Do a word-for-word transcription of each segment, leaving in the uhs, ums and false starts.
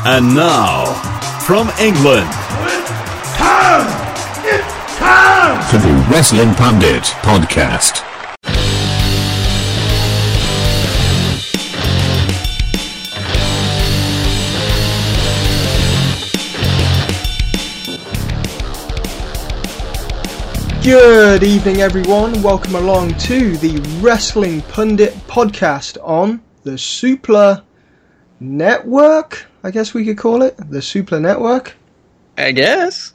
And now, from England, It's time! It's time! To the Wrestling Pundit Podcast. Good evening, everyone. Welcome along to the Wrestling Pundit Podcast on the Supla Network. I guess we could call it the Supla Network. I guess.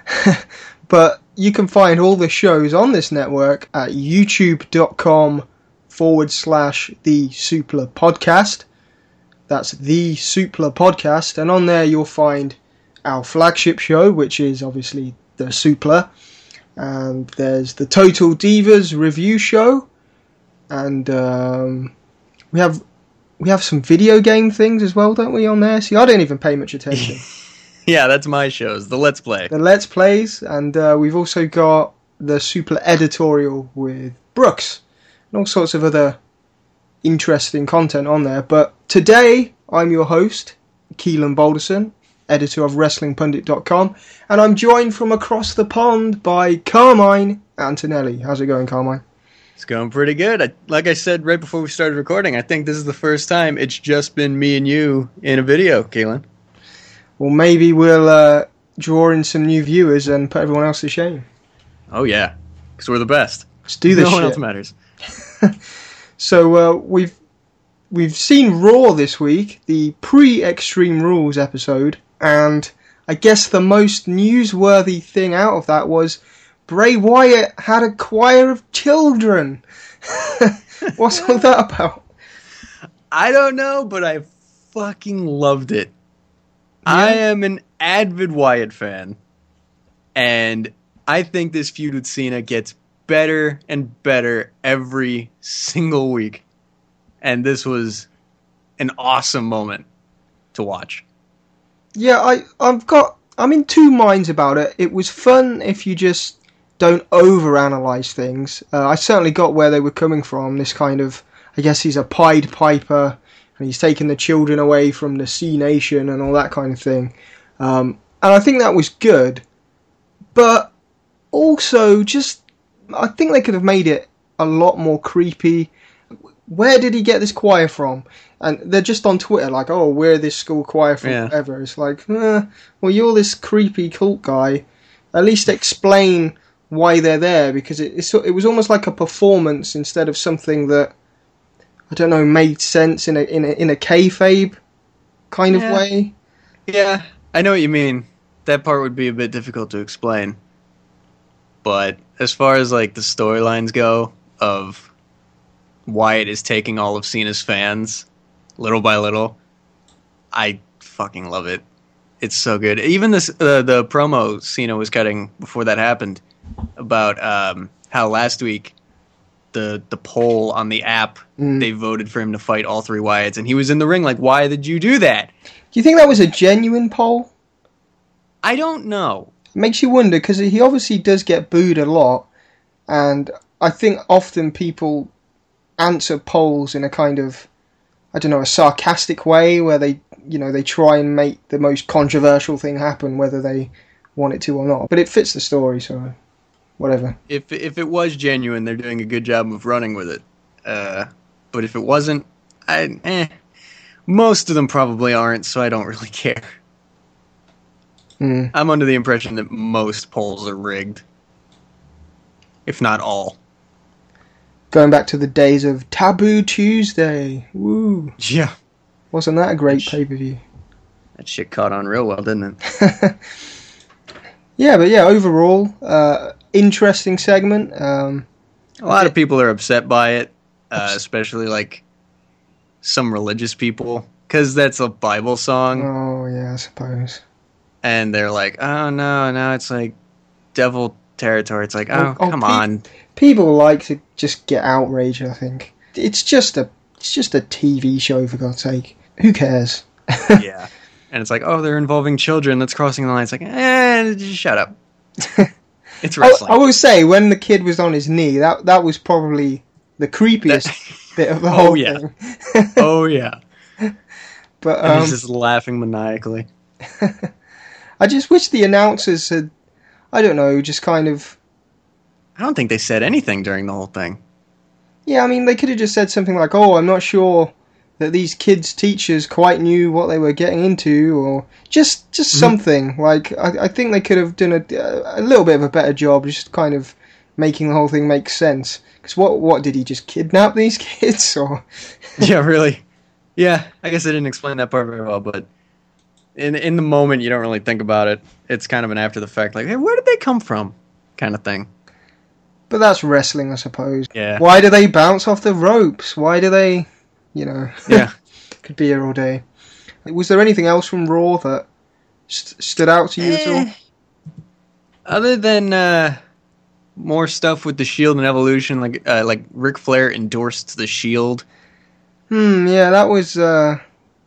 But you can find all the shows on this network at youtube.com forward slash the Supla Podcast. That's the Supla Podcast. And on there you'll find our flagship show, which is obviously the Supla. And there's the Total Divas review show, and um, we have we have some video game things as well, don't we, on there? See, I don't even pay much attention. Yeah, that's my shows, the Let's Play. The Let's Plays, and uh, we've also got the Supla editorial with Brooks, and all sorts of other interesting content on there. But today, I'm your host, Keelan Balderson, editor of Wrestling Pundit dot com, and I'm joined from across the pond by Carmine Antonelli. How's it going, Carmine? It's going pretty good. I, like I said right before we started recording, I think this is the first time it's just been me and you in a video, Keelan. Well, maybe we'll uh, draw in some new viewers and put everyone else to shame. Oh yeah, because we're the best. Let's do this No one shit. else matters. So uh, we've we've seen Raw this week, the pre-Extreme Rules episode. And I guess the most newsworthy thing out of that was Bray Wyatt had a choir of children. What's all that about? I don't know, but I fucking loved it. Yeah. I am an avid Wyatt fan, and I think this feud with Cena gets better and better every single week. And this was an awesome moment to watch. Yeah, I, I've got, I'm in two minds about it. It was fun if you just don't overanalyze things. Uh, I certainly got where they were coming from. This kind of, I guess he's a Pied Piper, and he's taking the children away from the C Nation and all that kind of thing. Um, and I think that was good. But also, just, I think they could have made it a lot more creepy. Where did he get this choir from? And they're just on Twitter like, oh, we're this school choir from Yeah. forever. It's like, eh, well, you're this creepy cult guy. At least explain why they're there, because it, it's, it was almost like a performance instead of something that, I don't know, made sense in a in a, in a kayfabe kind of Yeah. way. Yeah, I know what you mean. That part would be a bit difficult to explain. But as far as like the storylines go of Wyatt is taking all of Cena's fans little by little, I fucking love it. It's so good. Even this uh, the promo Cena was cutting before that happened about um, how last week the the poll on the app, Mm. they voted for him to fight all three Wyatts, and he was in the ring like, why did you do that? Do you think that was a genuine poll? I don't know. It makes you wonder, because he obviously does get booed a lot, and I think often people answer polls in a kind of, I don't know, a sarcastic way where they, you know, they try and make the most controversial thing happen, whether they want it to or not. But it fits the story, so whatever. If if it was genuine, they're doing a good job of running with it. Uh, but if it wasn't, I eh. Most of them probably aren't, so I don't really care. Mm. I'm under the impression that most polls are rigged, if not all. Going back to the days of Taboo Tuesday. Woo. Yeah, Wasn't that a great pay-per-view? that shit caught on real well, didn't it? Yeah, but yeah, overall, uh, interesting segment. Um, A lot of people are upset by it, uh, especially like some religious people, because that's a Bible song, oh, yeah, I suppose. and they're like, "Oh no, no, it's like devil territory." It's like, "Oh, Oh, oh, come pe- on." People like to just get outraged, I think. It's just a it's just a T V show, for God's sake. Who cares? Yeah. And it's like, oh, they're involving children. That's crossing the line. It's like, eh, just shut up. It's I, wrestling. I will say, when the kid was on his knee, that that was probably the creepiest bit of the Oh, whole yeah. thing. Oh, yeah. But And um, he's just laughing maniacally. I just wish the announcers had, I don't know, just kind of. I don't think they said anything during the whole thing. Yeah, I mean, they could have just said something like, "Oh, I'm not sure that these kids' teachers quite knew what they were getting into," or just just Mm-hmm. something. Like, I, I think they could have done a, a little bit of a better job, just kind of making the whole thing make sense. Because what what did he just kidnap these kids, or? Yeah, really. Yeah, I guess I didn't explain that part very well, but in in the moment, you don't really think about it. It's kind of an after the fact, like, hey, where did they come from, kind of thing. But that's wrestling, I suppose. Yeah. Why do they bounce off the ropes? Why do they, you know? Yeah. Could be here all day. Was there anything else from Raw that st- stood out to you at all? Eh. Other than uh, more stuff with the Shield and Evolution, like uh, like Ric Flair endorsed the Shield. Hmm, yeah, that was uh,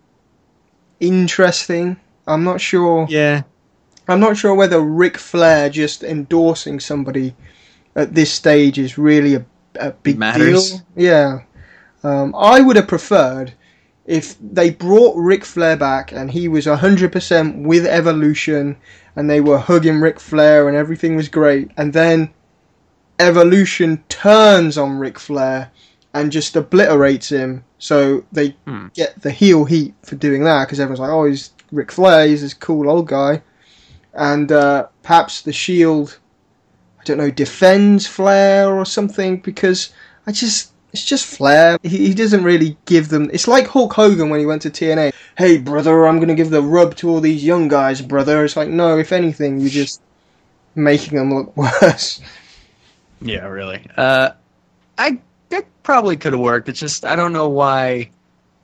interesting. I'm not sure. Yeah. I'm not sure whether Ric Flair just endorsing somebody at this stage is really a, a big Matters. deal. Yeah. Um, I would have preferred if they brought Ric Flair back and he was one hundred percent with Evolution and they were hugging Ric Flair and everything was great, and then Evolution turns on Ric Flair and just obliterates him, so they Hmm. get the heel heat for doing that because everyone's like, oh, he's Ric Flair, he's this cool old guy. And uh, perhaps the Shield, I don't know, defends Flair or something, because I just, it's just Flair. He, he doesn't really give them, it's like Hulk Hogan when he went to T N A. Hey, brother, I'm going to give the rub to all these young guys, brother. It's like, no, if anything, you're just making them look worse. Yeah, really. Uh, I that probably could have worked. It's just I don't know why.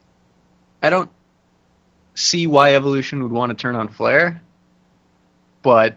I don't see why Evolution would want to turn on Flair, but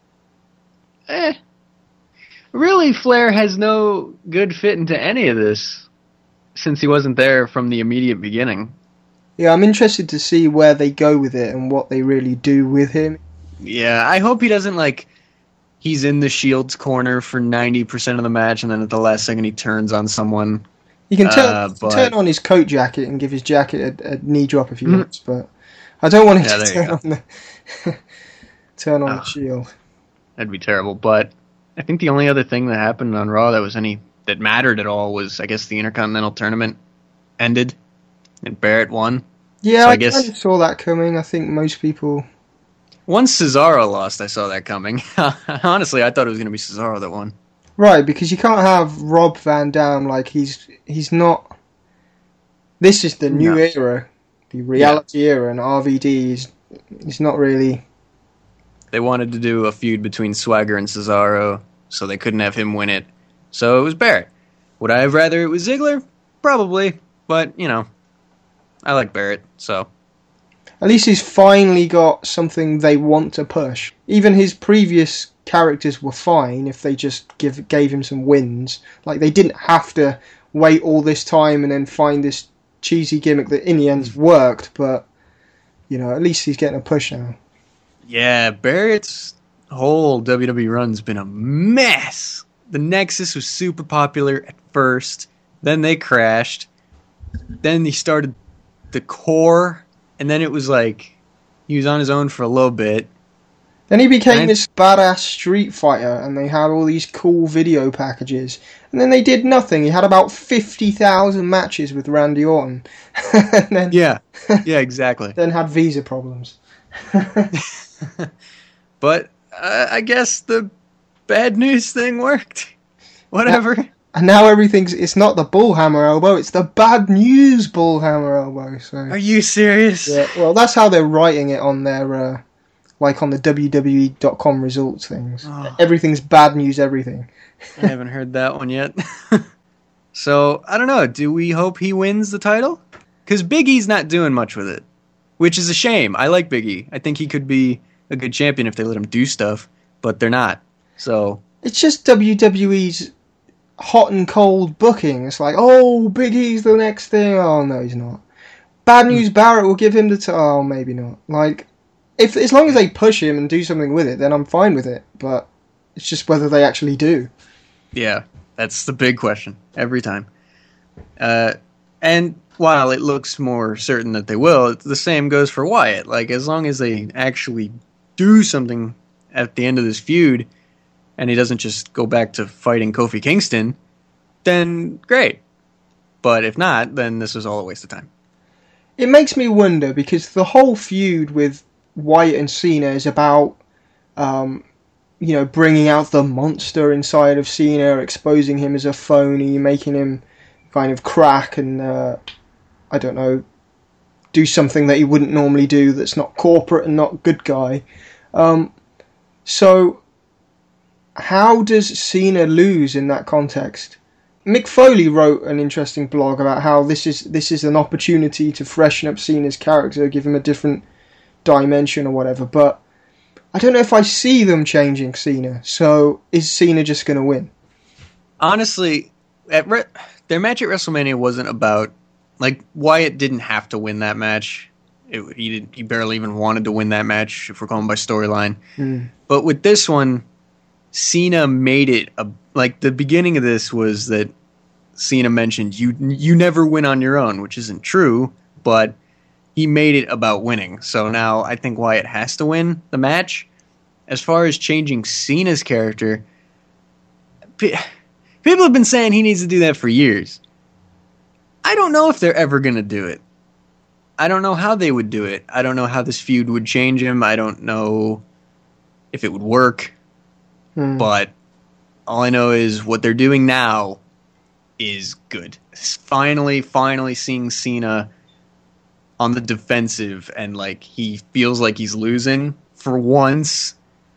eh, really, Flair has no good fit into any of this since he wasn't there from the immediate beginning. Yeah, I'm interested to see where they go with it and what they really do with him. Yeah, I hope he doesn't like. He's in the Shield's corner for ninety percent of the match, and then at the last second he turns on someone. You can turn, Uh, you can but- turn on his coat jacket and give his jacket a, a knee drop if he wants, but I don't want him Yeah, to there you turn on the turn on Oh. the Shield. That'd be terrible. But I think the only other thing that happened on Raw that was any that mattered at all was, I guess, the Intercontinental Tournament ended and Barrett won. Yeah, So I I, guess- kind of saw that coming. I think most people. Once Cesaro lost, I saw that coming. Honestly, I thought it was going to be Cesaro that won. Right, because you can't have Rob Van Dam like he's he's not. This is the new No. era, the reality era, and R V D is he's not really. They wanted to do a feud between Swagger and Cesaro, so they couldn't have him win it. So it was Barrett. Would I have rather it was Ziggler? Probably, but you know, I like Barrett, so. At least he's finally got something they want to push. Even his previous characters were fine if they just give gave him some wins. Like, they didn't have to wait all this time and then find this cheesy gimmick that in the end worked, but, you know, at least he's getting a push now. Yeah, Barrett's whole W W E run's been a mess. The Nexus was super popular at first, then they crashed, then he started the Core, and then it was like he was on his own for a little bit. Then he became And- this badass street fighter, and they had all these cool video packages. And then they did nothing. He had about fifty thousand matches with Randy Orton. and then, Yeah, yeah, exactly. then had visa problems. But uh, I guess the bad news thing worked. Whatever. And now everything's, it's not the bullhammer elbow, it's the bad news bullhammer elbow. So Are you serious? yeah, well, that's how they're writing it on their, uh, like on the W W E dot com results things. Oh. Everything's bad news, everything. I haven't heard that one yet. So, I don't know. Do we hope he wins the title? Because Big E's not doing much with it, which is a shame. I like Big E. I think he could be a good champion if they let him do stuff, but they're not. So, It's just W W E's hot and cold booking. It's like, oh, Big E's the next thing. Oh, no, he's not. Bad news, Barrett will give him the t- oh, maybe not. Like, if as long as they push him and do something with it, then I'm fine with it. But it's just whether they actually do. yeah, that's the big question every time. Uh, And while it looks more certain that they will, it's the same goes for Wyatt. Like, as long as they actually do something at the end of this feud, and he doesn't just go back to fighting Kofi Kingston, then great. But if not, then this was all a waste of time. It makes me wonder, because the whole feud with Wyatt and Cena is about, um, you know, bringing out the monster inside of Cena, exposing him as a phony, making him kind of crack and, uh, I don't know, do something that he wouldn't normally do that's not corporate and not good guy. Um, so, how does Cena lose in that context? Mick Foley wrote an interesting blog about how this is this is an opportunity to freshen up Cena's character, give him a different dimension or whatever, but I don't know if I see them changing Cena, so is Cena just going to win? Honestly, at Re- their match at WrestleMania wasn't about, like, Wyatt didn't have to win that match. It, he, did, he barely even wanted to win that match, if we're going by storyline. Mm. But with this one, Cena made it a, like the beginning of this was that Cena mentioned you you never win on your own, which isn't true, but he made it about winning. So now I think Wyatt has to win the match. As far as changing Cena's character, pe- people have been saying he needs to do that for years. I don't know if they're ever going to do it. I don't know how they would do it. I don't know how this feud would change him. I don't know if it would work. Hmm. But all I know is what they're doing now is good. Finally, finally seeing Cena on the defensive and like he feels like he's losing for once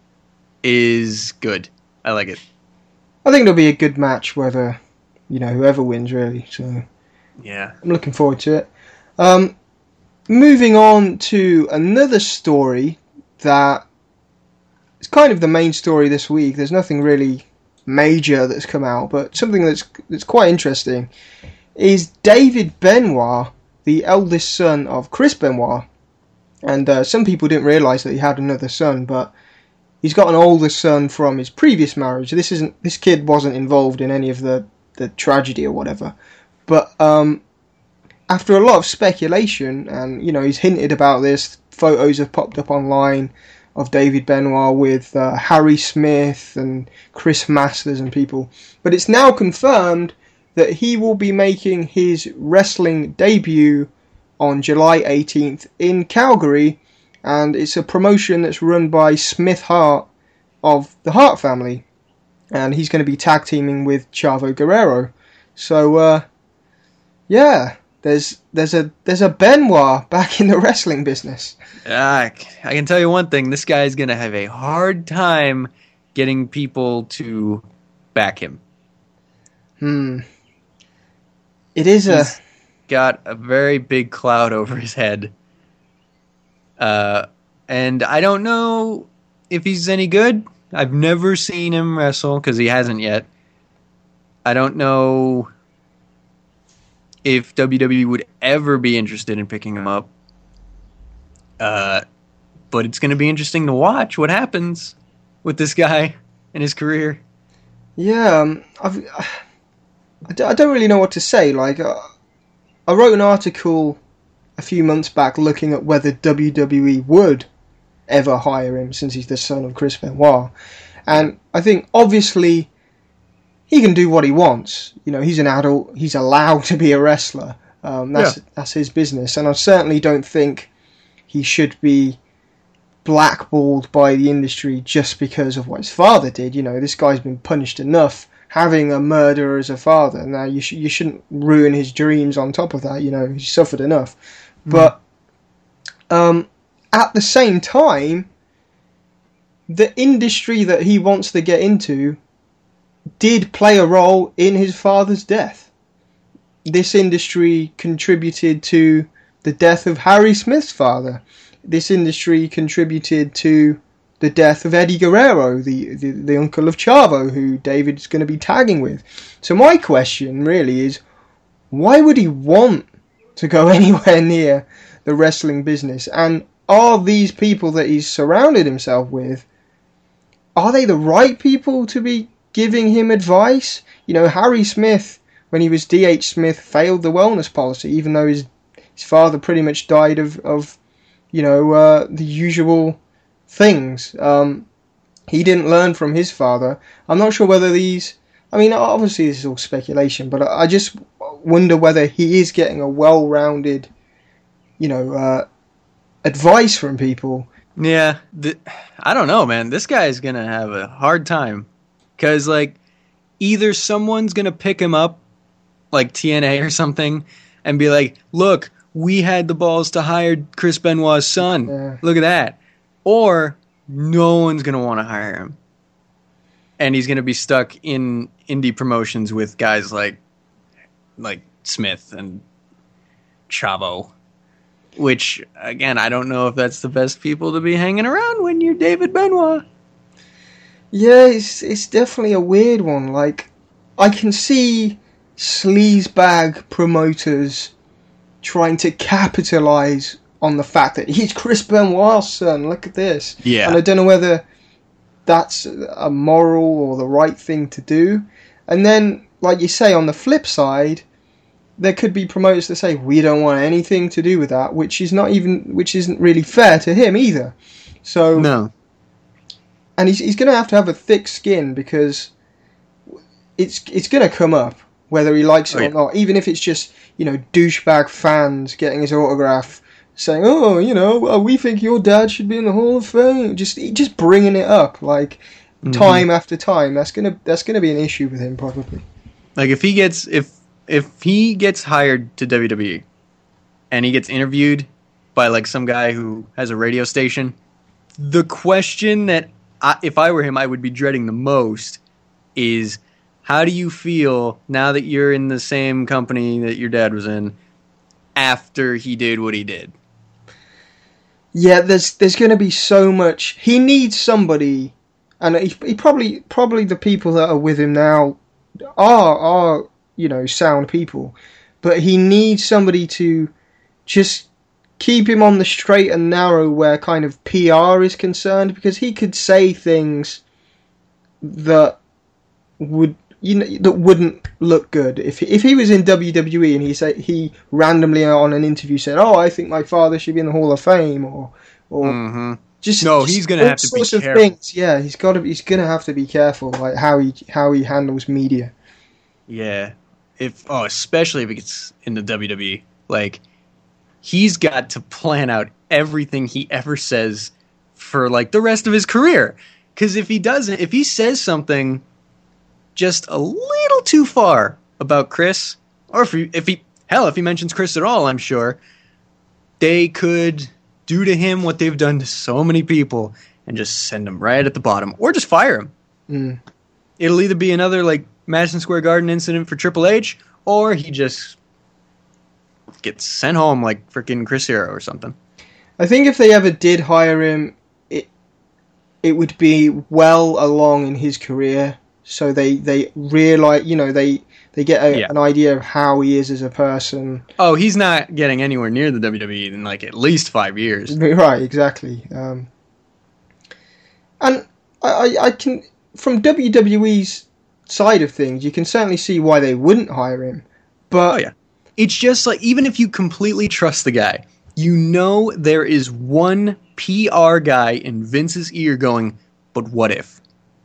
is good. I like it. I think it'll be a good match, whether, you know, whoever wins, really. So Yeah. I'm looking forward to it. Um, moving on to another story that is kind of the main story this week. There's nothing really major that's come out, but something that's that's quite interesting is David Benoit, the eldest son of Chris Benoit. And uh, some people didn't realise that he had another son, but he's got an older son from his previous marriage. This isn't this kid wasn't involved in any of the, the tragedy or whatever. But um, after a lot of speculation, and you know, he's hinted about this, photos have popped up online of David Benoit with uh, Harry Smith and Chris Masters and people. But it's now confirmed that he will be making his wrestling debut on July eighteenth in Calgary, and it's a promotion that's run by Smith Hart of the Hart family, and he's going to be tag teaming with Chavo Guerrero. So, uh, yeah, there's there's a there's a Benoit back in the wrestling business. Uh, I can tell you one thing. This guy is going to have a hard time getting people to back him. Hmm. It is a... He's got a very big cloud over his head. Uh, and I don't know if he's any good. I've never seen him wrestle, because he hasn't yet. I don't know if W W E would ever be interested in picking him up. Uh, but it's going to be interesting to watch what happens with this guy and his career. Yeah, um, I've, I d- I don't really know what to say. Like, uh, I wrote an article a few months back looking at whether W W E would ever hire him, since he's the son of Chris Benoit. And I think, obviously, he can do what he wants. You know, he's an adult. He's allowed to be a wrestler. Um, that's Yeah. that's his business. And I certainly don't think he should be blackballed by the industry just because of what his father did. You know, this guy's been punished enough having a murderer as a father. Now, you, sh- you shouldn't ruin his dreams on top of that. You know, he suffered enough. Mm. But um, at the same time, the industry that he wants to get into did play a role in his father's death. This industry contributed to the death of Harry Smith's father. This industry contributed to the death of Eddie Guerrero, the, the, the uncle of Chavo, who David's going to be tagging with. So my question really is, why would he want to go anywhere near the wrestling business? And are these people that he's surrounded himself with, are they the right people to be giving him advice? You know, Harry Smith when he was D H, Smith failed the wellness policy, even though his his father pretty much died of, of you know, uh, the usual things. Um, he didn't learn from his father. I'm not sure whether these... I mean, obviously this is all speculation, but I just wonder whether he is getting a well-rounded, you know, uh, advice from people. Yeah, th- I don't know, man. This guy's going to have a hard time. Because, like, either someone's going to pick him up, like T N A or something, and be like, look, we had the balls to hire Chris Benoit's son. Yeah. Look at that. Or no one's going to want to hire him. And he's going to be stuck in indie promotions with guys like like Smith and Chavo. Which, again, I don't know if that's the best people to be hanging around when you're David Benoit. Yeah, it's it's definitely a weird one. Like, I can see sleazebag promoters trying to capitalize on the fact that he's Chris Benoit's son. Look at this. Yeah. And I don't know whether that's a moral or the right thing to do. And then, like you say, on the flip side, there could be promoters that say we don't want anything to do with that, which is not even, which isn't really fair to him either. So No. And he's he's going to have to have a thick skin because it's it's going to come up whether he likes it Oh, yeah. or not. Even if it's just, you know, douchebag fans getting his autograph, saying, "Oh, you know, well, we think your dad should be in the Hall of Fame." Just just bringing it up like Mm-hmm. time after time. That's gonna that's gonna be an issue with him probably. Like, if he gets if if he gets hired to W W E and he gets interviewed by, like, some guy who has a radio station, the question that I, if I were him, I would be dreading the most is, how do you feel now that you're in the same company that your dad was in after he did what he did? Yeah, there's there's going to be so much. He needs somebody, and he, he probably probably the people that are with him now are are you know sound people, but he needs somebody to just keep him on the straight and narrow where kind of P R is concerned, because he could say things that would you know that wouldn't look good if he, if he was in W W E and he say he randomly on an interview said, "Oh, I think my father should be in the Hall of Fame," or or Mm-hmm. just No, just he's gonna all have to be sorts of careful. things. Yeah, he's got to. He's gonna have to be careful, like how he how he handles media. Yeah. If oh, especially if he gets into W W E, like, he's got to plan out everything he ever says for, like, the rest of his career. Because if he doesn't, if he says something just a little too far about Chris, or if he, if he hell, if he mentions Chris at all, I'm sure they could do to him what they've done to so many people and just send him right at the bottom, or just fire him. Mm. It'll either be another, like, Madison Square Garden incident for Triple H, or he just gets sent home like freaking Chris Hero or something. I think if they ever did hire him, it it would be well along in his career, so they they realize, you know, they they get a, Yeah. an idea of how he is as a person. Oh, he's not getting anywhere near the W W E in, like, at least five years. Right, exactly. Um, and I, I, I can, from W W E's side of things, you can certainly see why they wouldn't hire him. But Oh, yeah. It's just like, even if you completely trust the guy, you know there is one P R guy in Vince's ear going, but what if?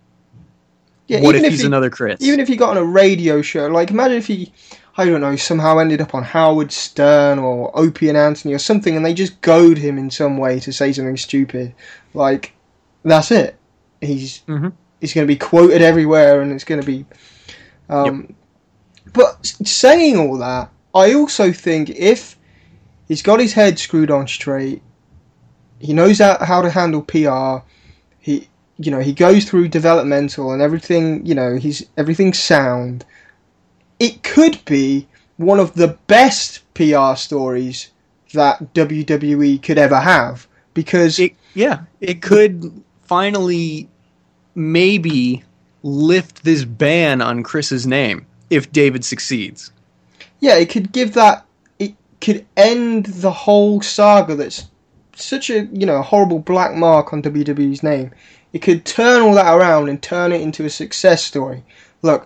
yeah, what even if he's he, another Chris? Even if he got on a radio show, like imagine if he, I don't know, somehow ended up on Howard Stern or Opie and Anthony or something, and they just goad him in some way to say something stupid. Like, that's it. He's Mhm. he's going to be quoted everywhere, and it's going to be. Um, But saying all that, I also think if he's got his head screwed on straight, he knows how, how to handle P R. He, you know, he goes through developmental and everything. You know, he's everything's sound. It could be one of the best P R stories that W W E could ever have, because It, yeah, it could finally maybe lift this ban on Chris's name if David succeeds. yeah, it could give that. It could end the whole saga that's such a you know horrible black mark on W W E's name. It could turn all that around and turn it into a success story. Look,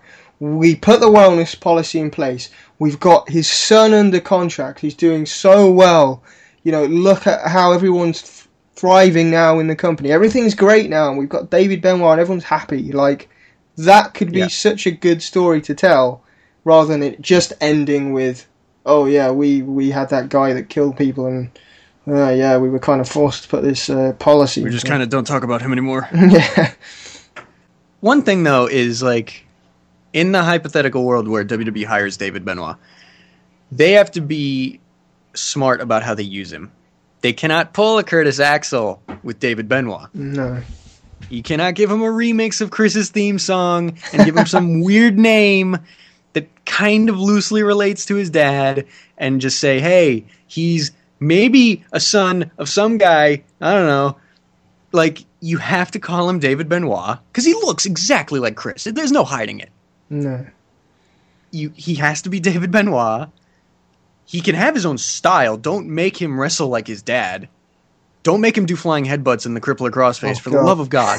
We put the wellness policy in place. We've got his son under contract. He's doing so well. You know, look at how everyone's thriving now in the company. Everything's great now, and we've got David Benoit, and everyone's happy. Like, that could be yeah. such a good story to tell, rather than it just ending with, oh yeah, we, we had that guy that killed people, and uh, yeah, we were kind of forced to put this uh, policy. We just kind of don't talk about him anymore. yeah. One thing, though, is, like, in the hypothetical world where W W E hires David Benoit, they have to be smart about how they use him. They cannot pull a Curtis Axel with David Benoit. No. You cannot give him a remix of Chris's theme song and give him some weird name that kind of loosely relates to his dad and just say, hey, he's maybe a son of some guy, I don't know. Like, you have to call him David Benoit because he looks exactly like Chris. There's no hiding it. No. You, he has to be David Benoit. He can have his own style. Don't make him wrestle like his dad. Don't make him do flying headbutts in the crippler crossface, oh, for God. the love of God.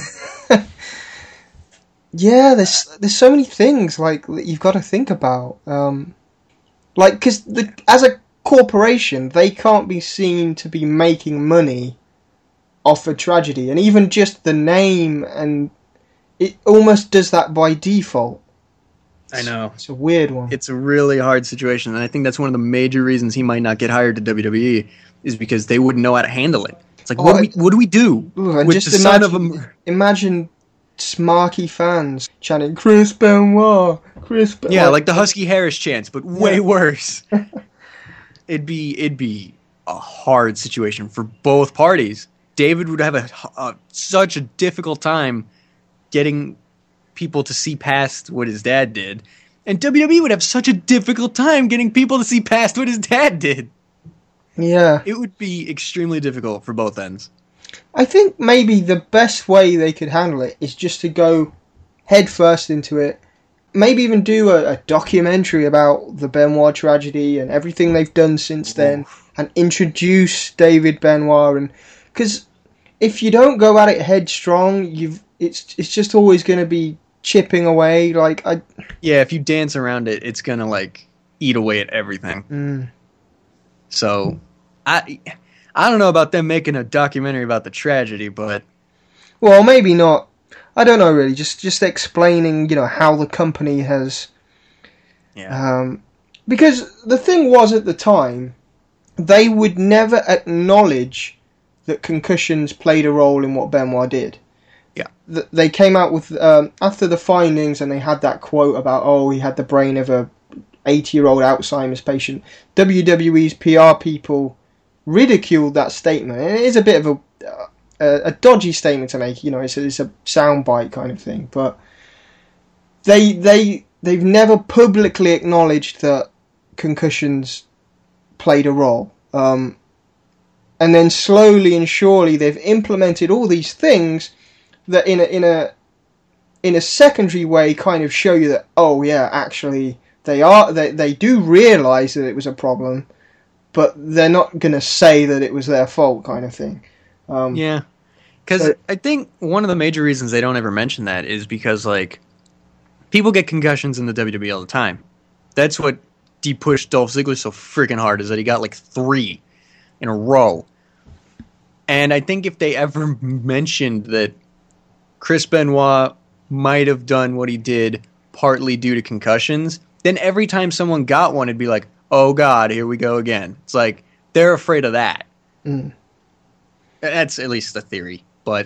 yeah, there's there's so many things like that you've got to think about. Um, like, because as a corporation, they can't be seen to be making money off a tragedy, and even just the name, and it almost does that by default. I know. It's a weird one. It's a really hard situation, and I think that's one of the major reasons he might not get hired to W W E is because they wouldn't know how to handle it. It's like, oh, what, do we, what do we do ooh, and with just the imagine, son of a... Imagine smarky fans chanting, Chris Benoit, Chris Benoit. Yeah, like the Husky Harris chants, but way yeah. worse. it'd be it'd be a hard situation for both parties. David would have a, a such a difficult time getting people to see past what his dad did, and W W E would have such a difficult time getting people to see past what his dad did. Yeah. It would be extremely difficult for both ends. I think maybe the best way they could handle it is just to go head first into it. Maybe even do a, a documentary about the Benoit tragedy and everything they've done since then, Oof. and introduce David Benoit. And because if you don't go at it headstrong, you've it's it's just always going to be chipping away. Like I, yeah, if you dance around it, it's gonna like eat away at everything. Mm. So, I I don't know about them making a documentary about the tragedy, but well, maybe not. I don't know really. Just just explaining, you know, how the company has. Yeah. Um, because the thing was at the time, they would never acknowledge that concussions played a role in what Benoit did. Yeah. They came out with um, after the findings, and they had that quote about, oh, he had the brain of a eighty-year-old Alzheimer's patient. W W E's P R people ridiculed that statement, and it is a bit of a a, a dodgy statement to make. You know, it's a, it's a soundbite kind of thing, but they they they've never publicly acknowledged that concussions played a role. Um, and then slowly and surely, they've implemented all these things that in a in a in a secondary way kind of show you that, oh yeah, actually they are they they do realise that it was a problem, but they're not going to say that it was their fault, kind of thing. Um, yeah, because I think one of the major reasons they don't ever mention that is because like people get concussions in the W W E all the time. That's what de-pushed Dolph Ziggler so freaking hard, is that he got like three in a row. And I think if they ever mentioned that Chris Benoit might have done what he did partly due to concussions, then every time someone got one, it'd be like, oh God, here we go again. It's like, they're afraid of that. Mm. That's at least a theory, but,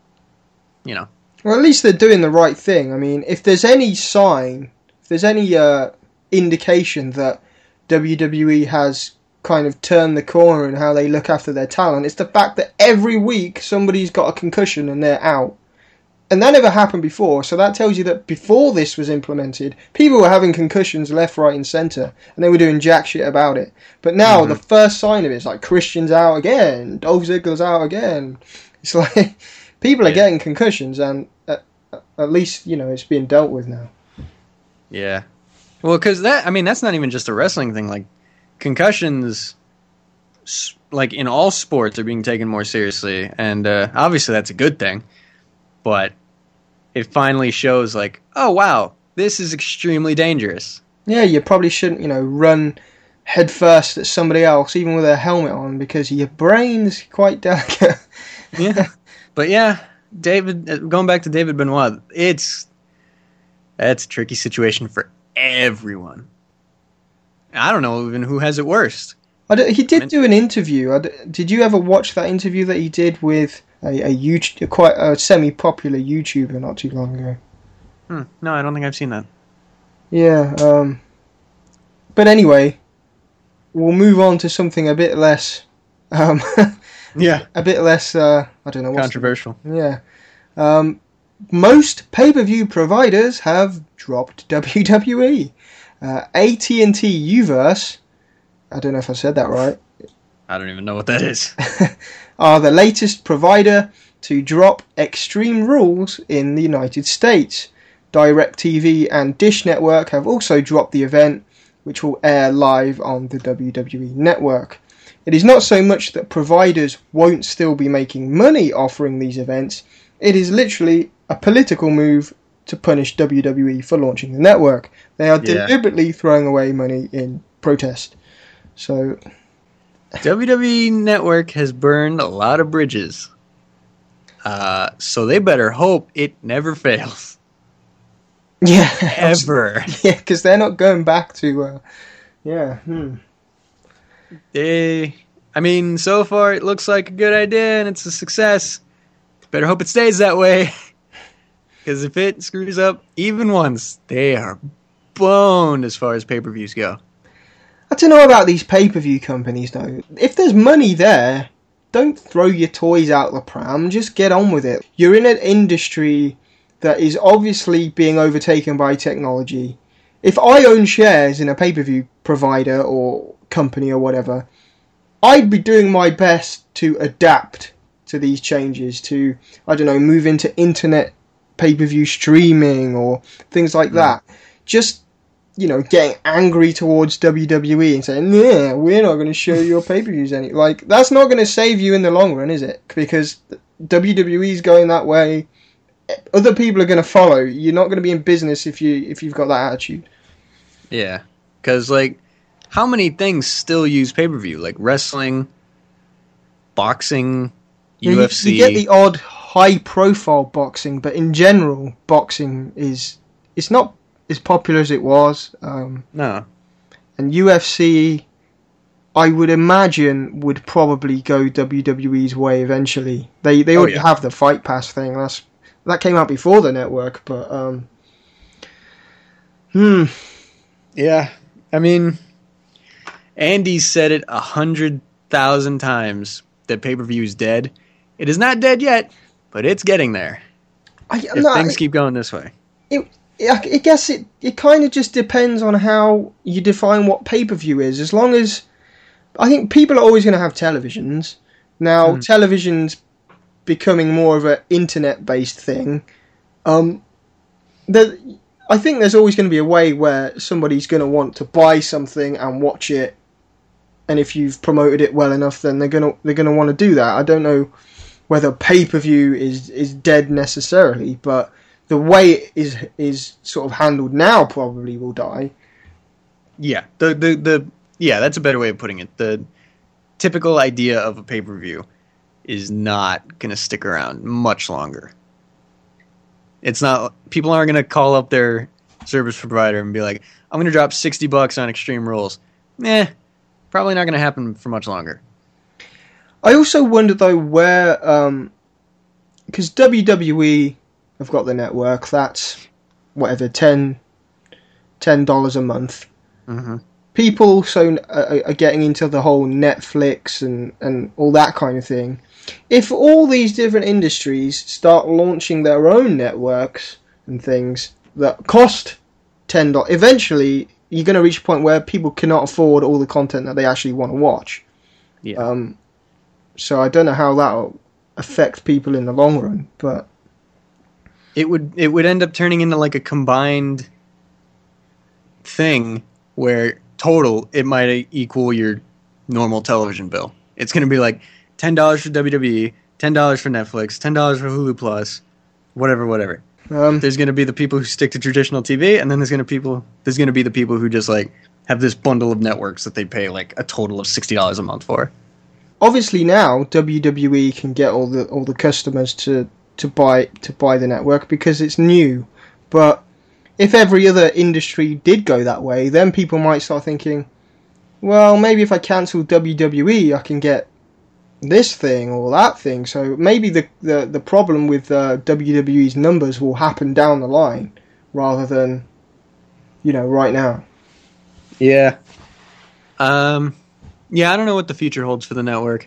you know. Well, at least they're doing the right thing. I mean, if there's any sign, if there's any uh, indication that W W E has kind of turned the corner in how they look after their talent, it's the fact that every week somebody's got a concussion and they're out. And that never happened before, so that tells you that before this was implemented, people were having concussions left, right and centre, and they were doing jack shit about it. But now, mm-hmm. the first sign of it is like, Christian's out again, Dolph Ziggler's out again. It's like, people are yeah. getting concussions, and at, at least, you know, it's being dealt with now. Yeah. Well, because that, I mean, that's not even just a wrestling thing. Like, concussions, like, in all sports are being taken more seriously, and uh, obviously that's a good thing. But it finally shows, like, oh, wow, this is extremely dangerous. Yeah, you probably shouldn't, you know, run headfirst at somebody else, even with a helmet on, because your brain's quite delicate. Yeah. But yeah, David, going back to David Benoit, it's, that's a tricky situation for everyone. I don't know even who has it worst. I d- he did do an interview. I d- did you ever watch that interview that he did with a, a, YouTube, a quite a semi-popular YouTuber not too long ago? Hmm. No, I don't think I've seen that. Yeah. Um, but anyway, we'll move on to something a bit less. Um, yeah. A bit less. Uh, I don't know. What's controversial. The, yeah. Um, most pay-per-view providers have dropped W W E. Uh, A T and T Uverse, I don't know if I said that right, I don't even know what that is. are the latest provider to drop Extreme Rules in the United States. DirecTV and Dish Network have also dropped the event, which will air live on the W W E network. It is not so much that providers won't still be making money offering these events, it is literally a political move to punish W W E for launching the network. They are Yeah. deliberately throwing away money in protest. So, W W E Network has burned a lot of bridges. Uh, so they better hope it never fails. yeah. Ever. Yeah, because they're not going back to, uh, yeah. Hmm. They, I mean, so far it looks like a good idea and it's a success. Better hope it stays that way. Because if it screws up even once, they are boned as far as pay-per-views go. I don't know about these pay-per-view companies, though. If there's money there, don't throw your toys out the pram. Just get on with it. You're in an industry that is obviously being overtaken by technology. If I own shares in a pay-per-view provider or company or whatever, I'd be doing my best to adapt to these changes, to, I don't know, move into internet pay-per-view streaming or things like that. Just, you know, getting angry towards W W E and saying, yeah, we're not going to show your pay-per-views any. Like, that's not going to save you in the long run, is it? Because W W E's going that way. Other people are going to follow. You're not going to be in business if you if you've got that attitude. Yeah, because like, how many things still use pay-per-view? Like wrestling, boxing, Yeah, U F C. You, you get the odd high-profile boxing, but in general, boxing is it's not as popular as it was. Um, no. and U F C, I would imagine, would probably go W W E's way eventually. They they Oh, already yeah. have the Fight Pass thing. That's that came out before the network, but um, hmm. Yeah, I mean, Andy said it a hundred thousand times that pay-per-view is dead. It is not dead yet, but it's getting there. I, If no, things I- keep going this way. it, I I guess it, it kind of just depends on how you define what pay-per-view is. As long as, I think people are always going to have televisions. Now, Mm. television's becoming more of an internet-based thing. Um, there, I think there's always going to be a way where somebody's going to want to buy something and watch it, and if you've promoted it well enough, then they're going to they're going to want to do that. I don't know whether pay-per-view is, is dead necessarily, but the way it is is sort of handled now probably will die. Yeah, the, the the yeah, that's a better way of putting it. The typical idea of a pay-per-view is not going to stick around much longer. It's not, people aren't going to call up their service provider and be like, I'm going to drop sixty bucks on Extreme Rules. Nah, probably not going to happen for much longer. I also wonder though where, because W W E have got the network, that's whatever ten dollars a month. Mm-hmm. People also are, are getting into the whole Netflix and, and all that kind of thing. If all these different industries start launching their own networks and things that cost ten dollars, eventually you're going to reach a point where people cannot afford all the content that they actually want to watch. Yeah. Um, so I don't know how that'll affect people in the long run, but It would it would end up turning into like a combined thing where total it might equal your normal television bill. It's going to be like ten dollars for W W E, ten dollars for Netflix, ten dollars for Hulu Plus, whatever, whatever. Um, There's going to be the people who stick to traditional T V, and then there's going to people. There's going to be the people who just like have this bundle of networks that they pay like a total of sixty dollars a month for. Obviously, now W W E can get all the all the customers to, to buy to buy the network because it's new. But if every other industry did go that way, then people might start thinking, well, maybe if I cancel W W E, I can get this thing or that thing. So maybe the the, the problem with uh, W W E's numbers will happen down the line rather than, you know, right now. Yeah. Um. Yeah, I don't know what the future holds for the network.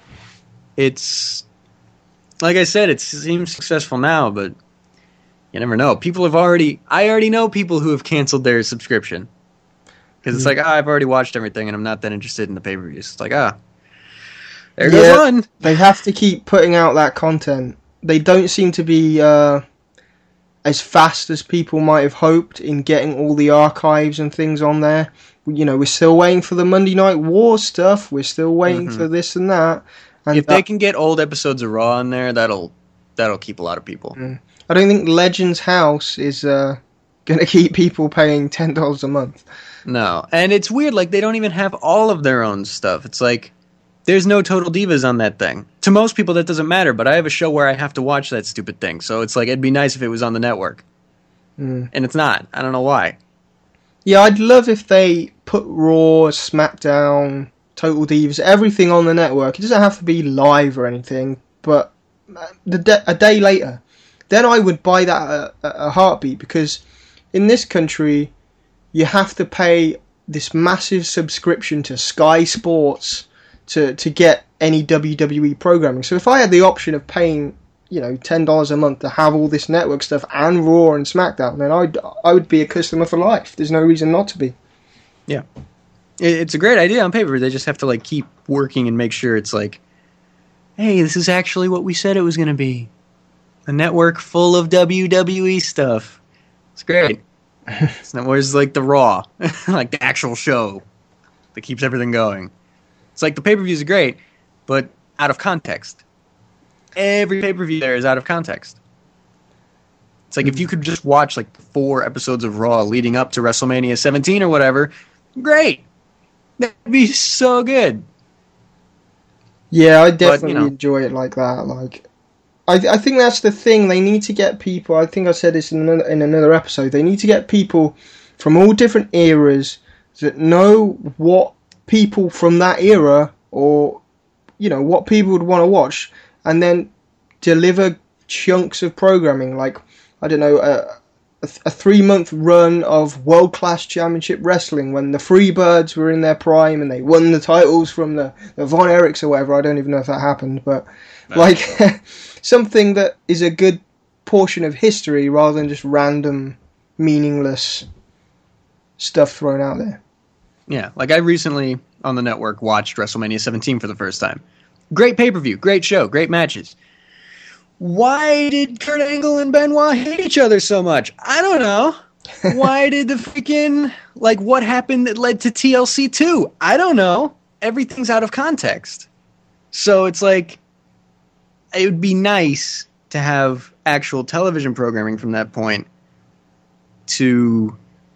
It's like I said, it seems successful now, but you never know. People have already. I already know people who have canceled their subscription because it's like, ah, I've already watched everything, and I'm not that interested in the pay-per-views. It's like, ah. There goes Yeah, one. they have to keep putting out that content. They don't seem to be uh, as fast as people might have hoped in getting all the archives and things on there. You know, we're still waiting for the Monday Night War stuff. We're still waiting Mm-hmm. for this and that. And If that, they can get old episodes of Raw in there, that'll that'll keep a lot of people. I don't think Legends House is uh, going to keep people paying ten dollars a month. No, and it's weird. Like they don't even have all of their own stuff. It's like there's no Total Divas on that thing. To most people, that doesn't matter. But I have a show where I have to watch that stupid thing. So it's like it'd be nice if it was on the network, Mm. and it's not. I don't know why. Yeah, I'd love if they put Raw, SmackDown, Total Divas, everything on the network. It doesn't have to be live or anything, but the de- a day later, then I would buy that a, a heartbeat, because in this country, you have to pay this massive subscription to Sky Sports to, to get any W W E programming. So if I had the option of paying, you know, ten dollars a month to have all this network stuff and Raw and SmackDown, then I'd, I would be a customer for life. There's no reason not to be. Yeah, it, it's a great idea on paper. They just have to like keep working and make sure it's like, hey, this is actually what we said it was going to be. A network full of W W E stuff. It's great. It's not where's like the Raw, like the actual show that keeps everything going. It's like the pay-per-views are great, but out of context. Every pay-per-view there is out of context. It's like if you could just watch like four episodes of Raw leading up to WrestleMania seventeen or whatever, great. That'd be so good. Yeah, I definitely you know. enjoy it like that. Like, I I think that's the thing. They need to get people. I think I said this in another, in another episode. They need to get people from all different eras that know what people from that era, or you know, what people would want to watch, and then deliver chunks of programming. Like, I don't know, a, a, a three month run of World Class Championship Wrestling when the Freebirds were in their prime and they won the titles from the, the Von Erichs or whatever. I don't even know if that happened, but like something that is a good portion of history rather than just random, meaningless stuff thrown out there. Yeah, like I recently on the network watched WrestleMania seventeen for the first time. Great pay-per-view, great show, great matches. Why did Kurt Angle and Benoit hate each other so much? I don't know. Why did the freaking, like, what happened that led to T L C two? I don't know. Everything's out of context. So it's like, it would be nice to have actual television programming from that point to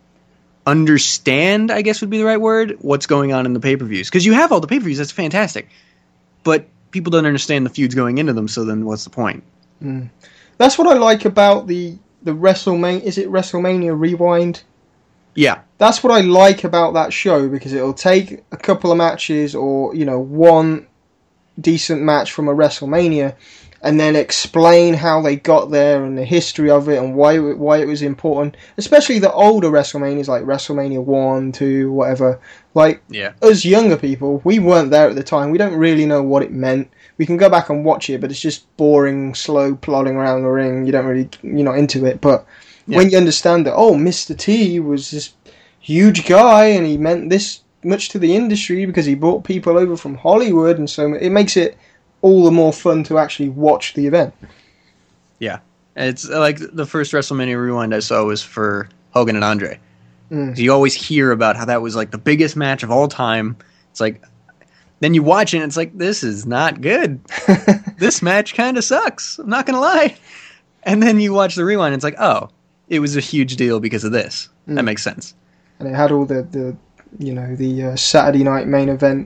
understand, I guess would be the right word, what's going on in the pay-per-views. Because you have all the pay-per-views, that's fantastic. But people don't understand the feuds going into them, so then what's the point? Mm. That's what I like about the, the WrestleMania, is it WrestleMania Rewind? Yeah. That's what I like about that show, because it'll take a couple of matches or, you know, one decent match from a WrestleMania and then explain how they got there and the history of it and why it, why it was important. Especially the older WrestleManias, like WrestleMania one, two, whatever. Like, Yeah. us younger people, we weren't there at the time. We don't really know what it meant. We can go back and watch it, but it's just boring, slow plodding around the ring. You don't really, you're not into it. But Yeah. when you understand that, oh, Mister T was this huge guy and he meant this much to the industry because he brought people over from Hollywood, and so it makes it all the more fun to actually watch the event. Yeah. It's uh, like the first WrestleMania Rewind I saw was for Hogan and Andre. Mm. You always hear about how that was like the biggest match of all time. It's like, then you watch it and it's like, this is not good. This match kind of sucks. I'm not going to lie. And then you watch the rewind, and it's like, oh, it was a huge deal because of this. Mm. That makes sense. And it had all the, the you know, the uh, Saturday night main event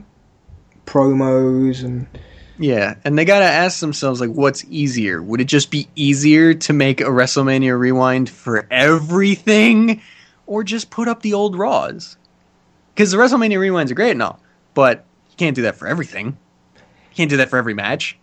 promos and... Yeah, and they gotta ask themselves, like, what's easier? Would it just be easier to make a WrestleMania rewind for everything? Or just put up the old Raws? Because the WrestleMania rewinds are great and all, but you can't do that for everything. You can't do that for every match.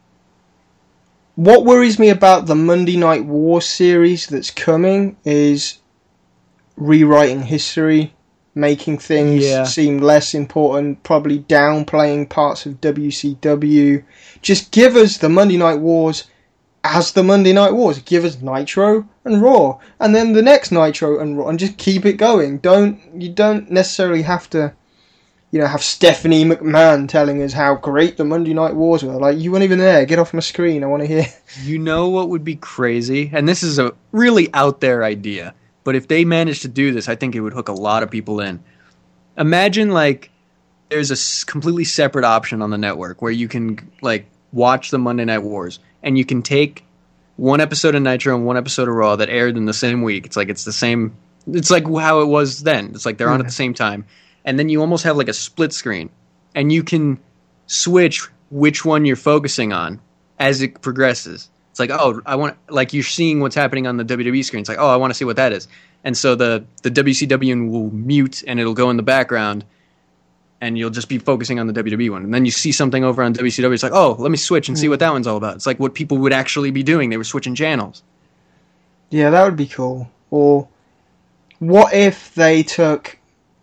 What worries me about the Monday Night War series that's coming is rewriting history, making things Yeah. seem less important, probably downplaying parts of W C W. Just give us the Monday Night Wars as the Monday Night Wars. Give us Nitro and Raw, and then the next Nitro and Raw, and just keep it going. Don't you don't necessarily have to, you know, have Stephanie McMahon telling us how great the Monday Night Wars were. Like, you weren't even there. Get off my screen. I want to hear. You know what would be crazy? And this is a really out there idea. But if they managed to do this, I think it would hook a lot of people in. Imagine, like, there's a s- completely separate option on the network where you can, like, watch the Monday Night Wars. And you can take one episode of Nitro and one episode of Raw that aired in the same week. It's like it's the same... It's like how it was then. It's like they're on at the same time. And then you almost have, like, a split screen. And you can switch which one you're focusing on as it progresses. It's like, oh, I want, like, you're seeing what's happening on the W W E screen. It's like, oh, I want to see what that is. And so the, the W C W will mute and it'll go in the background and you'll just be focusing on the W W E one. And then you see something over on W C W. It's like, oh, let me switch and see what that one's all about. It's like what people would actually be doing. They were switching channels. Yeah, that would be cool. Or what if they took,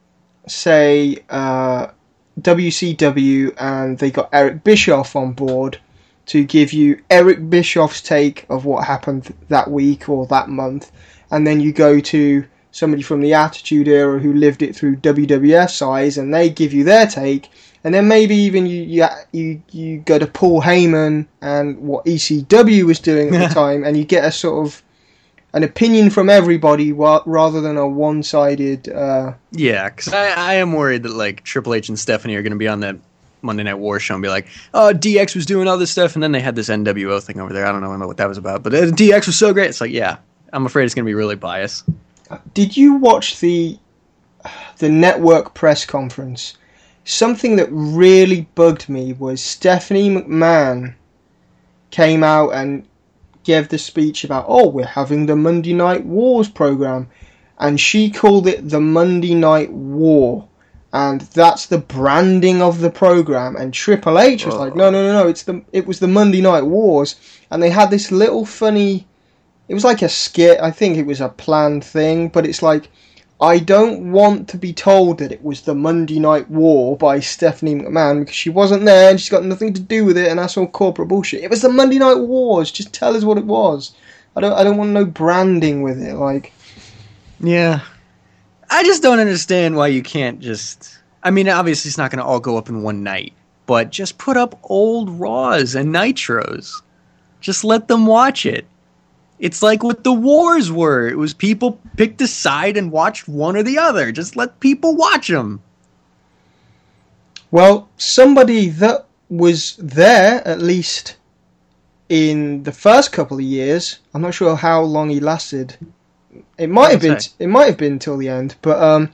say, uh, W C W and they got Eric Bischoff on board to give you Eric Bischoff's take of what happened that week or that month, and then you go to somebody from the Attitude Era who lived it through W W F's eyes, and they give you their take, and then maybe even you you you, you go to Paul Heyman and what E C W was doing at the time, and you get a sort of an opinion from everybody wa- rather than a one-sided... Uh... Yeah, because I, I am worried that, like, Triple H and Stephanie are going to be on that Monday Night War show and be like, oh, D X was doing all this stuff, and then they had this N W O thing over there. I don't know what that was about, but uh, D X was so great. It's like, yeah, I'm afraid it's going to be really biased. Did you watch the the network press conference? Something that really bugged me was Stephanie McMahon came out and gave the speech about, oh, we're having the Monday Night Wars program, and she called it the Monday Night War. And that's the branding of the program. And Triple H was like, no, no, no, no. It's the it was the Monday Night Wars. And they had this little funny... It was like a skit. I think it was a planned thing. But it's like, I don't want to be told that it was the Monday Night War by Stephanie McMahon because she wasn't there and she's got nothing to do with it. And that's all corporate bullshit. It was the Monday Night Wars. Just tell us what it was. I don't. I don't want no branding with it. Like, yeah. I just don't understand why you can't just... I mean, obviously it's not going to all go up in one night, but just put up old Raws and Nitros. Just let them watch it. It's like what the wars were. It was people picked a side and watched one or the other. Just let people watch them. well, somebody that was there, at least in the first couple of years, I'm not sure how long he lasted. It might have been. say. It might have been till the end, but um,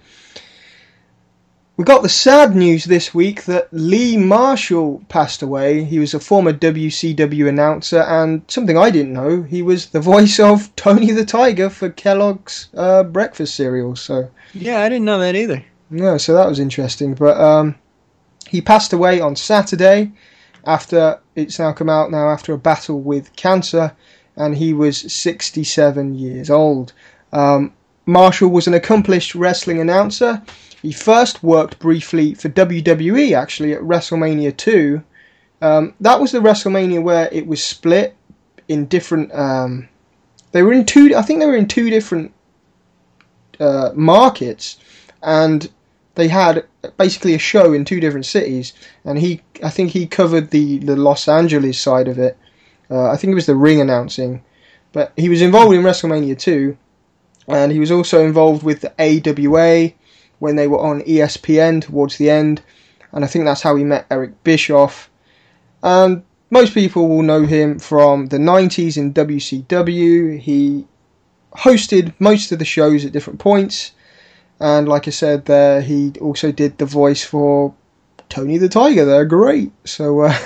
we got the sad news this week that Lee Marshall passed away. He was a former W C W announcer, and something I didn't know, he was the voice of Tony the Tiger for Kellogg's uh, breakfast cereal. So Yeah, I didn't know that either. no, so that was interesting. But um, he passed away on Saturday after it's now come out now after a battle with cancer, and he was sixty-seven years old. Um, Marshall was an accomplished wrestling announcer. He first worked briefly for W W E, actually, at WrestleMania two. Um, that was the WrestleMania where it was split in different... Um, they were in two... I think they were in two different uh, markets, and they had basically a show in two different cities, and he, I think he covered the, the Los Angeles side of it. Uh, I think it was the ring announcing, but he was involved in WrestleMania two, and he was also involved with the A W A when they were on E S P N towards the end, and I think that's how he met Eric Bischoff. And most people will know him from the nineties in W C W. He hosted most of the shows at different points. And like I said there, he also did the voice for Tony the Tiger. They're great. So uh,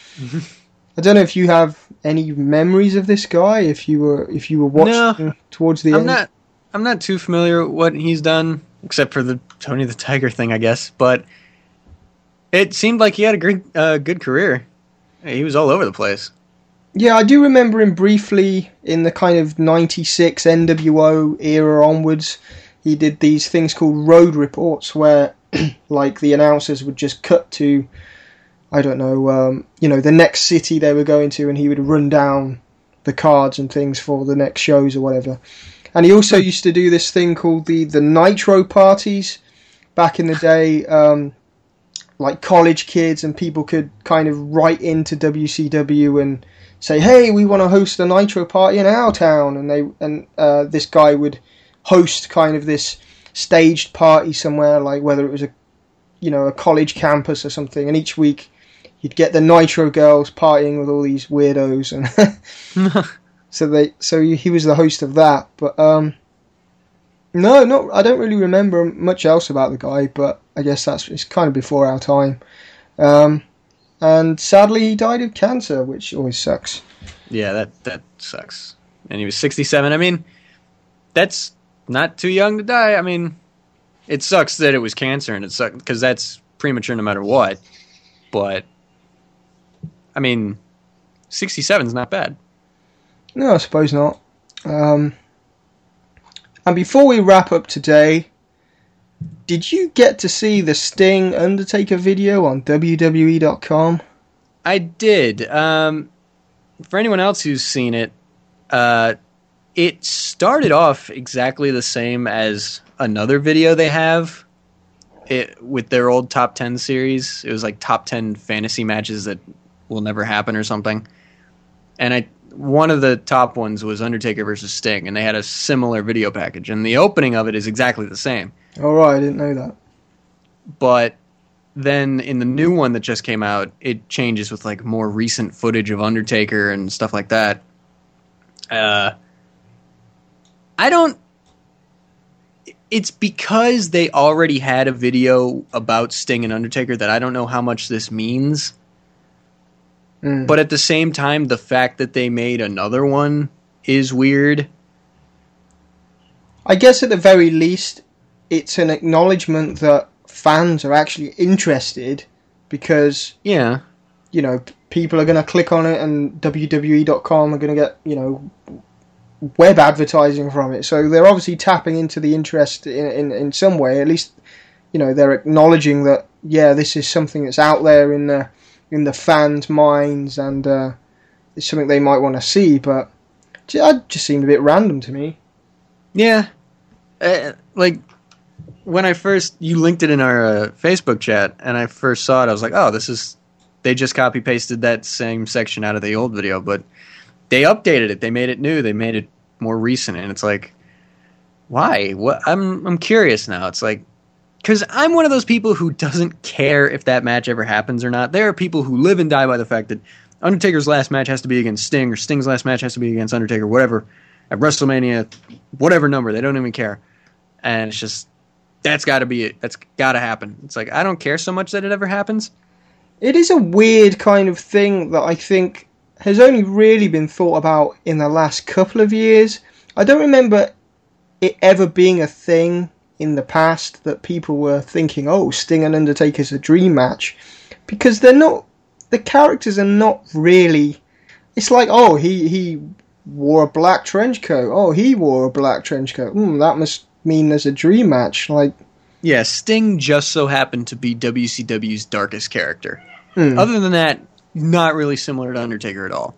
I don't know if you have any memories of this guy, if you were if you were watching no, towards the I'm end. Not, I'm not too familiar with what he's done, except for the Tony the Tiger thing, I guess. But it seemed like he had a great, uh, good career. He was all over the place. Yeah, I do remember him briefly in the kind of ninety-six N W O era onwards. He did these things called road reports where, like, the announcers would just cut to, I don't know, um, you know, the next city they were going to, and he would run down the cards and things for the next shows or whatever. And he also used to do this thing called the, the Nitro parties back in the day. Um, like college kids and people could kind of write into W C W and say, hey, we want to host a Nitro party in our town. And they and uh, this guy would host kind of this staged party somewhere, like whether it was a, you know, a college campus or something. And each week you'd get the Nitro girls partying with all these weirdos. And so they, so he was the host of that. But um, no, not I don't really remember much else about the guy, but I guess that's it's kind of before our time. Um, and sadly, he died of cancer, which always sucks. Yeah, that that sucks. And he was sixty-seven. I mean, that's not too young to die. I mean, it sucks that it was cancer, and it sucks because that's premature no matter what. But I mean, sixty-seven is not bad. No, I suppose not. Um, and before we wrap up today, did you get to see the Sting Undertaker video on W W E dot com? I did. Um, for anyone else who's seen it, uh, it started off exactly the same as another video they have it, with their old top ten series. It was like top ten fantasy matches that will never happen or something. And I one of the top ones was Undertaker versus Sting, and they had a similar video package. And the opening of it is exactly the same. All right, I didn't know that. But then in the new one that just came out, it changes with like more recent footage of Undertaker and stuff like that. Uh, I don't... It's because they already had a video about Sting and Undertaker that I don't know how much this means. Mm. But at the same time, the fact that they made another one is weird. I guess at the very least, it's an acknowledgement that fans are actually interested because, yeah, you know, people are going to click on it and W W E dot com are going to get, you know, web advertising from it. So they're obviously tapping into the interest in, in, in some way. At least, you know, they're acknowledging that, yeah, this is something that's out there in the, in the fans' minds and uh, it's something they might want to see. But it just seemed a bit random to me. Yeah. Uh, like, when I first, you linked it in our uh, Facebook chat, and I first saw it, I was like, oh, this is, they just copy-pasted that same section out of the old video, but they updated it, they made it new, they made it more recent, and it's like, why? What? I'm I'm curious now. It's like, because I'm one of those people who doesn't care if that match ever happens or not. There are people who live and die by the fact that Undertaker's last match has to be against Sting, or Sting's last match has to be against Undertaker, whatever, at WrestleMania, whatever number, they don't even care. And it's just, that's got to be it. That's got to happen. It's like, I don't care so much that it ever happens. It is a weird kind of thing that I think has only really been thought about in the last couple of years. I don't remember it ever being a thing in the past that people were thinking, oh, Sting and Undertaker's a dream match. Because they're not, the characters are not really, it's like, oh, he, he wore a black trench coat. Oh, he wore a black trench coat. Hmm, that must mean there's a dream match. Like, yeah, Sting just so happened to be W C W's darkest character. hmm. Other than that, not really similar to Undertaker at all.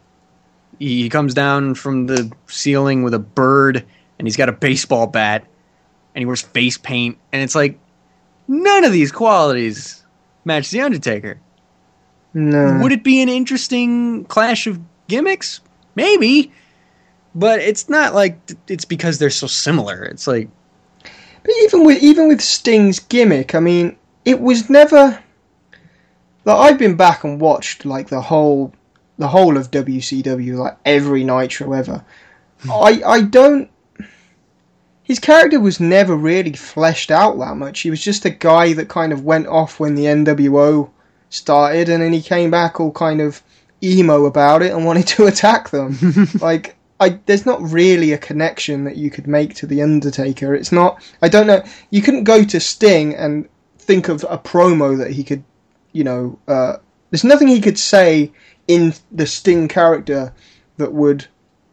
He comes down from the ceiling with a bird, and he's got a baseball bat, and he wears face paint, and it's like, none of these qualities match the Undertaker. No. Would it be an interesting clash of gimmicks? Maybe. But it's not like it's because they're so similar. It's like, but even with even with Sting's gimmick, I mean, it was never. like, I've been back and watched like the whole, the whole of W C W, like every Nitro ever. I I don't. His character was never really fleshed out that much. He was just a guy that kind of went off when the N W O started, and then he came back all kind of emo about it and wanted to attack them. like, I there's not really a connection that you could make to the Undertaker. It's not. I don't know. You couldn't go to Sting and think of a promo that he could, you know. Uh, there's nothing he could say in the Sting character that would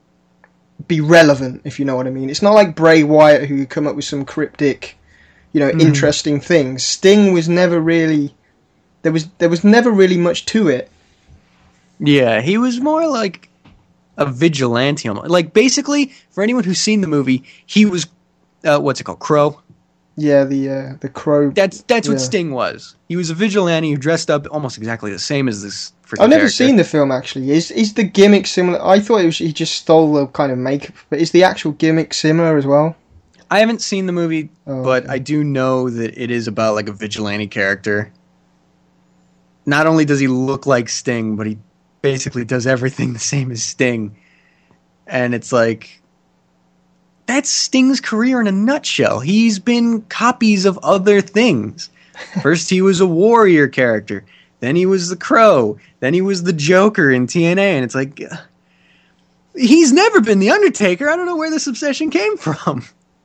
be relevant, if you know what I mean. It's not like Bray Wyatt, who could come up with some cryptic, you know, mm. interesting things. Sting was never really there was there was never really much to it. Yeah, he was more like a vigilante. Like, basically, for anyone who's seen the movie, he was uh, what's it called, Crow? Yeah, the uh, the Crow. That's that's yeah. what Sting was. He was a vigilante who dressed up almost exactly the same as this. I've never character. seen the film, actually. Is is the gimmick similar? I thought it was he just stole the kind of makeup, but is the actual gimmick similar as well? I haven't seen the movie, oh, but okay. I do know that it is about like a vigilante character. Not only does he look like Sting, but he basically does everything the same as Sting. And it's like, that's Sting's career in a nutshell. He's been copies of other things. First he was a warrior character. Then he was the Crow. Then he was the Joker in T N A. And it's like, uh, he's never been the Undertaker. I don't know where this obsession came from.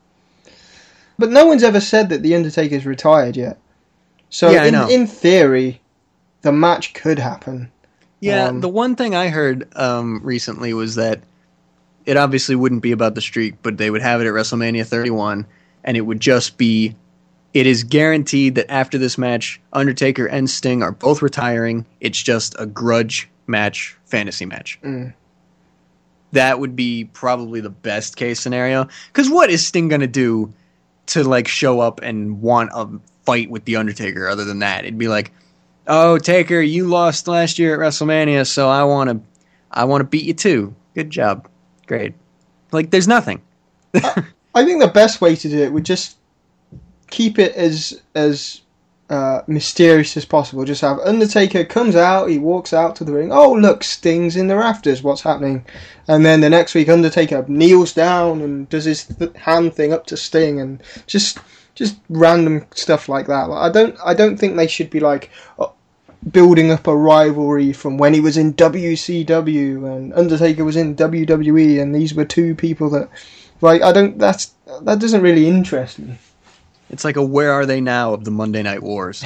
But no one's ever said that the Undertaker's retired yet. So yeah, I in, know. in theory, the match could happen. Yeah, um, the one thing I heard um, recently was that it obviously wouldn't be about the streak, but they would have it at WrestleMania thirty-one, and it would just be, it is guaranteed that after this match, Undertaker and Sting are both retiring. It's just a grudge match, fantasy match. Mm. That would be probably the best case scenario. Because what is Sting going to do to like show up and want a fight with the Undertaker other than that? It'd be like, oh, Taker, you lost last year at WrestleMania, so I want to I want to beat you too. Good job. Great. Like, there's nothing. I, I think the best way to do it would just keep it as as uh, mysterious as possible. Just have Undertaker comes out, he walks out to the ring. Oh, look, Sting's in the rafters. What's happening? And then the next week, Undertaker kneels down and does his th- hand thing up to Sting, and just just random stuff like that. Like, I don't I don't think they should be like uh, building up a rivalry from when he was in W C W and Undertaker was in W W E, and these were two people that, like, I don't. That's that doesn't really interest me. It's like a Where Are They Now of the Monday Night Wars.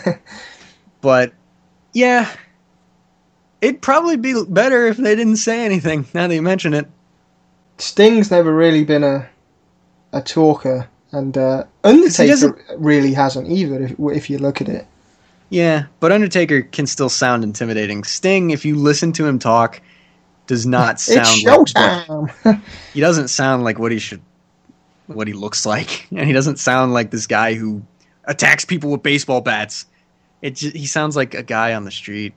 But, yeah, it'd probably be better if they didn't say anything, now that you mention it. Sting's never really been a a talker, and uh, Undertaker really hasn't either, if, if you look at it. Yeah, but Undertaker can still sound intimidating. Sting, if you listen to him talk, does not sound it's showtime. Like he doesn't sound like what he should what he looks like, and he doesn't sound like this guy who attacks people with baseball bats. It just, he sounds like a guy on the street.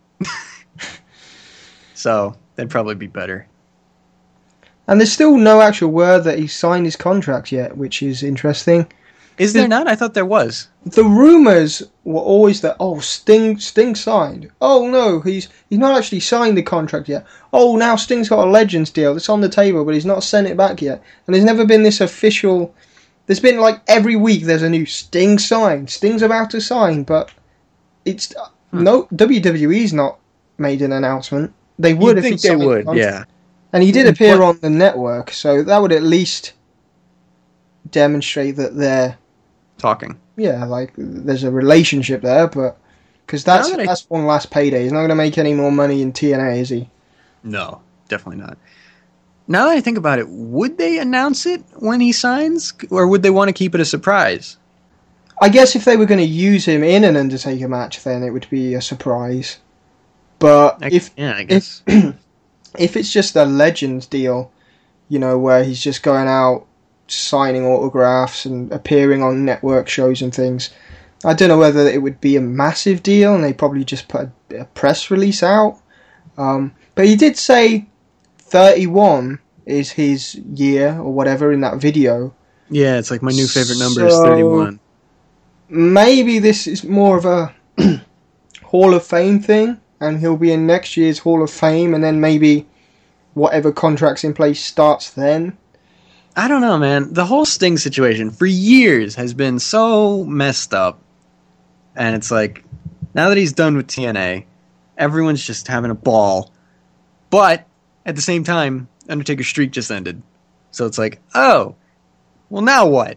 So that'd probably be better. And there's still no actual word that he's signed his contract yet, which is interesting. Is there not? I thought there was. The rumours were always that, oh, Sting Sting signed. Oh no, he's he's not actually signed the contract yet. Oh, now Sting's got a Legends deal that's on the table, but he's not sent it back yet. And there's never been this official. There's been like every week there's a new Sting signed. Sting's about to sign, but it's hmm. no W W E's not made an announcement. They would You'd if think he they signed would, the yeah. And he did appear But, on the network, so that would at least demonstrate that they're talking. Yeah, like there's a relationship there, but because that's that I, that's one last payday. He's not going to make any more money in T N A, is he? No, definitely not. Now that I think about it, would they announce it when he signs, or would they want to keep it a surprise? I guess if they were going to use him in an Undertaker match, then it would be a surprise. But I, if yeah, I guess if, if it's just a Legends deal, you know, where he's just going out signing autographs and appearing on network shows and things, I don't know whether it would be a massive deal, and they probably just put a, a press release out. Um, but he did say thirty-one is his year or whatever in that video. Yeah, it's like my new favorite number so is thirty-one. Maybe this is more of a Hall of Fame thing, and he'll be in next year's Hall of Fame, and then maybe whatever contract's in place starts then. I don't know, man. The whole Sting situation for years has been so messed up. And it's like, now that he's done with T N A, everyone's just having a ball. But at the same time, Undertaker's streak just ended. So it's like, oh, well, now what?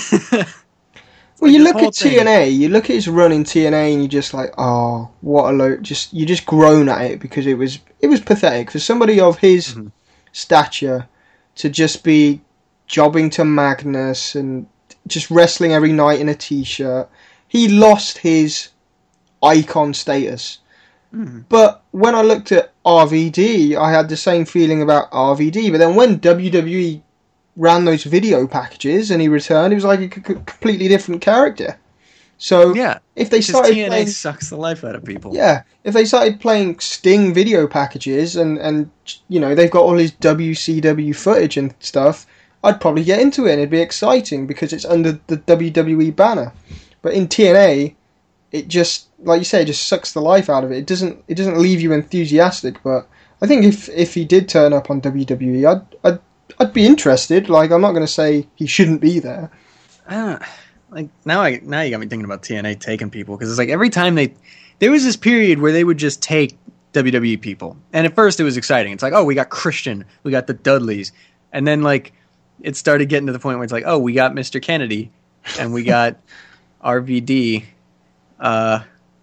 Well, you look at T N A, you look at his run in T N A, and you're just like, oh, what a load. Just, you just groan at it because it was it was pathetic. For somebody of his mm-hmm. stature to just be jobbing to Magnus and just wrestling every night in a t-shirt, he lost his icon status. Mm. But when I looked at R V D, I had the same feeling about R V D. But then when W W E ran those video packages and he returned, he was like a c- completely different character. So yeah, if they started T N A playing, sucks the life out of people. Yeah, if they started playing Sting video packages and, and you know they've got all his W C W footage and stuff, I'd probably get into it and it'd be exciting because it's under the W W E banner. But in T N A, it just, like you say, it just sucks the life out of it. It doesn't it doesn't leave you enthusiastic. But I think if if he did turn up on W W E, I'd I'd I'd be interested. Like, I'm not going to say he shouldn't be there. Uh, like now, I now you got me thinking about T N A taking people because it's like every time they, there was this period where they would just take W W E people, and at first it was exciting. It's like, oh, we got Christian, we got the Dudleys, and then like it started getting to the point where it's like, oh, we got Mister Kennedy, and we got R V D, uh,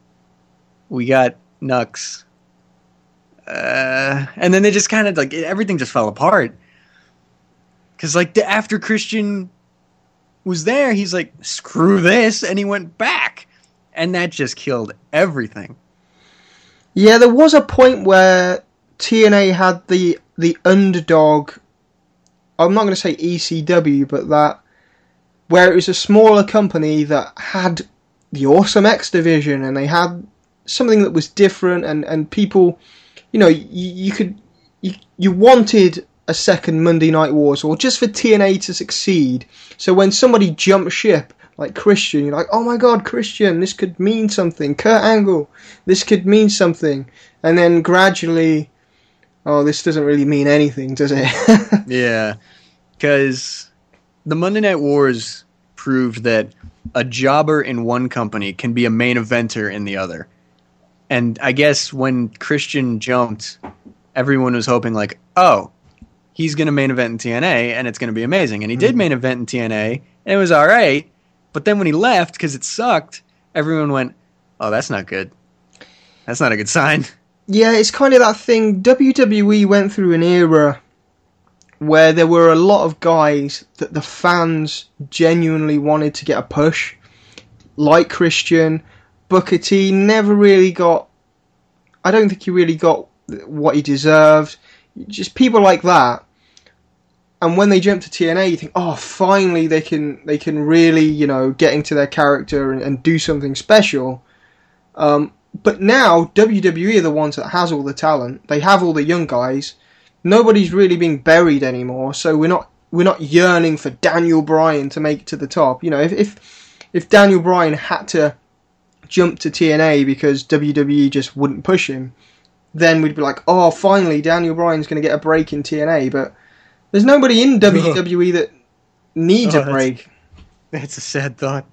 we got Nux, uh, and then they just kind of like everything just fell apart. Because, like, the, after Christian was there, he's like, screw this, and he went back. And that just killed everything. Yeah, there was a point where T N A had the the underdog, I'm not going to say E C W, but that, where it was a smaller company that had the Awesome X division, and they had something that was different, and, and people, you know, you, you could, you, you wanted a second Monday Night Wars, or just for T N A to succeed. So when somebody jumped ship, like Christian, you're like, oh my god, Christian, this could mean something. Kurt Angle, this could mean something. And then gradually, oh, this doesn't really mean anything, does it? Yeah, because the Monday Night Wars proved that a jobber in one company can be a main eventer in the other. And I guess when Christian jumped, everyone was hoping like, oh, he's going to main event in T N A, and it's going to be amazing. And he mm. did main event in T N A, and it was all right. But then when he left, because it sucked, everyone went, oh, that's not good. That's not a good sign. Yeah, it's kind of that thing. W W E went through an era where there were a lot of guys that the fans genuinely wanted to get a push. Like Christian, Booker T never really got... I don't think he really got what he deserved. Just people like that. And when they jump to T N A, you think, oh, finally they can they can really, you know, get into their character and, and do something special. Um, but now, W W E are the ones that has all the talent. They have all the young guys. Nobody's really being buried anymore, so we're not we're not yearning for Daniel Bryan to make it to the top. You know, if if, if Daniel Bryan had to jump to T N A because W W E just wouldn't push him, then we'd be like, oh, finally, Daniel Bryan's going to get a break in T N A, but there's nobody in W W E that needs oh, a break. That's, that's a sad thought.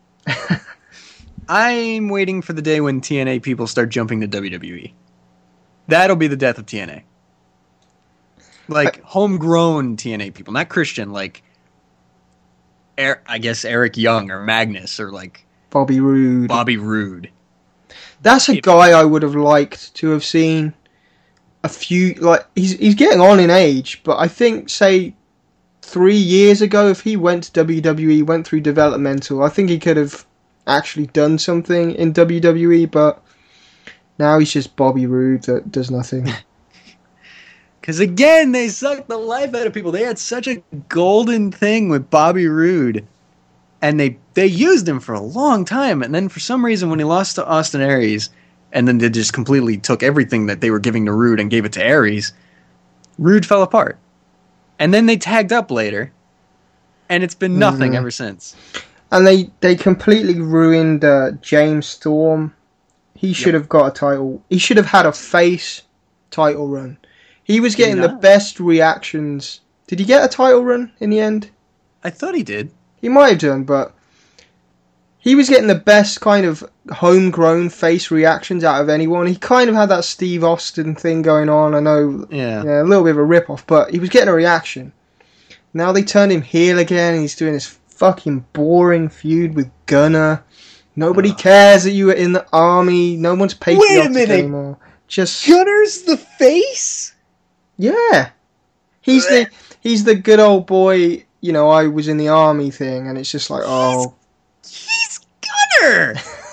I'm waiting for the day when T N A people start jumping to W W E. That'll be the death of T N A. Like, I, homegrown T N A people, not Christian, like, er, I guess Eric Young or Magnus or, like... Bobby Roode. Bobby Roode. That's a guy I would have liked to have seen a few, like, he's he's getting on in age, but I think, say, three years ago, if he went to W W E, went through developmental, I think he could have actually done something in W W E, but now he's just Bobby Roode that does nothing. Because, again, they sucked the life out of people. They had such a golden thing with Bobby Roode, and they, they used him for a long time, and then for some reason, when he lost to Austin Aries, and then they just completely took everything that they were giving to Roode and gave it to Aries, Roode fell apart. And then they tagged up later, and it's been nothing mm-hmm. ever since. And they, they completely ruined uh, James Storm. he should have got a title. He should have had a face title run. He was getting he the not? best reactions. Did he get a title run in the end? I thought he did. He might have done, but he was getting the best kind of homegrown face reactions out of anyone. He kind of had that Steve Austin thing going on. I know, Yeah. yeah, a little bit of a rip-off, but he was getting a reaction. Now they turned him heel again, and he's doing this fucking boring feud with Gunner. Nobody cares that you were in the army. No one's patriotic minute. anymore. Just Gunner's the face? yeah, he's the he's the good old boy. You know, I was in the army thing, and it's just like, oh, He's Gunner!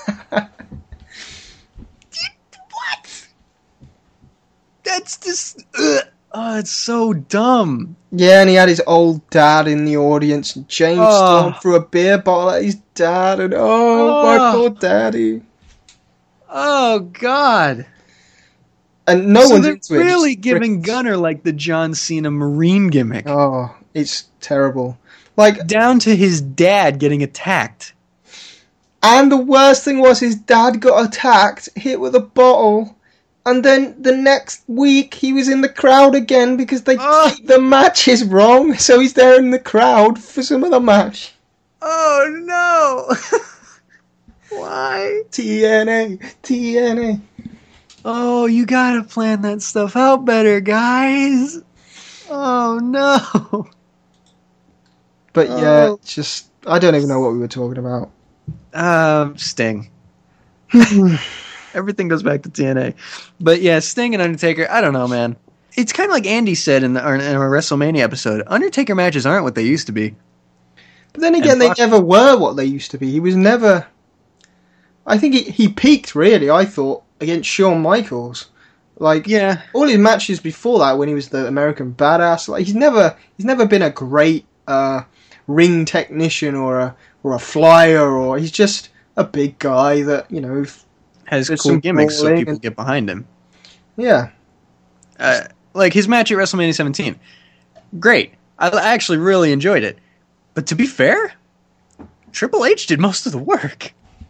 What? That's just... Ugh. Oh, it's so dumb. yeah. And he had his old dad in the audience, and James Oh. Storm threw a beer bottle at his dad, and oh, my Oh. poor daddy. Oh, God. And no so one's they're into it. really Just giving critics. Gunner, like, the John Cena Marine gimmick. Oh, it's terrible. Like, Down to his dad getting attacked. and the worst thing was his dad got attacked, hit with a bottle, and then the next week he was in the crowd again because they Oh. the matches wrong, so he's there in the crowd for some other match. Oh, no. Why? T N A, T N A. Oh, you gotta plan that stuff out better, guys. Oh, no. But yeah, Oh. it's just I don't even know what we were talking about. Um, Sting. Everything goes back to T N A. But yeah, Sting and Undertaker, I don't know, man. It's kind of like Andy said in, the, in our WrestleMania episode. Undertaker matches aren't what they used to be. But then again, they fuck- never were what they used to be. He was never. I think he, he peaked really. I thought against Shawn Michaels, like Yeah. all his matches before that when he was the American Badass. Like he's never he's never been a great uh, ring technician or a or a flyer, or he's just a big guy that you know. Has There's cool some gimmicks so brawling people and- get behind him. Yeah, Uh, like his match at WrestleMania seventeen. Great. I I actually really enjoyed it. But to be fair, Triple H did most of the work.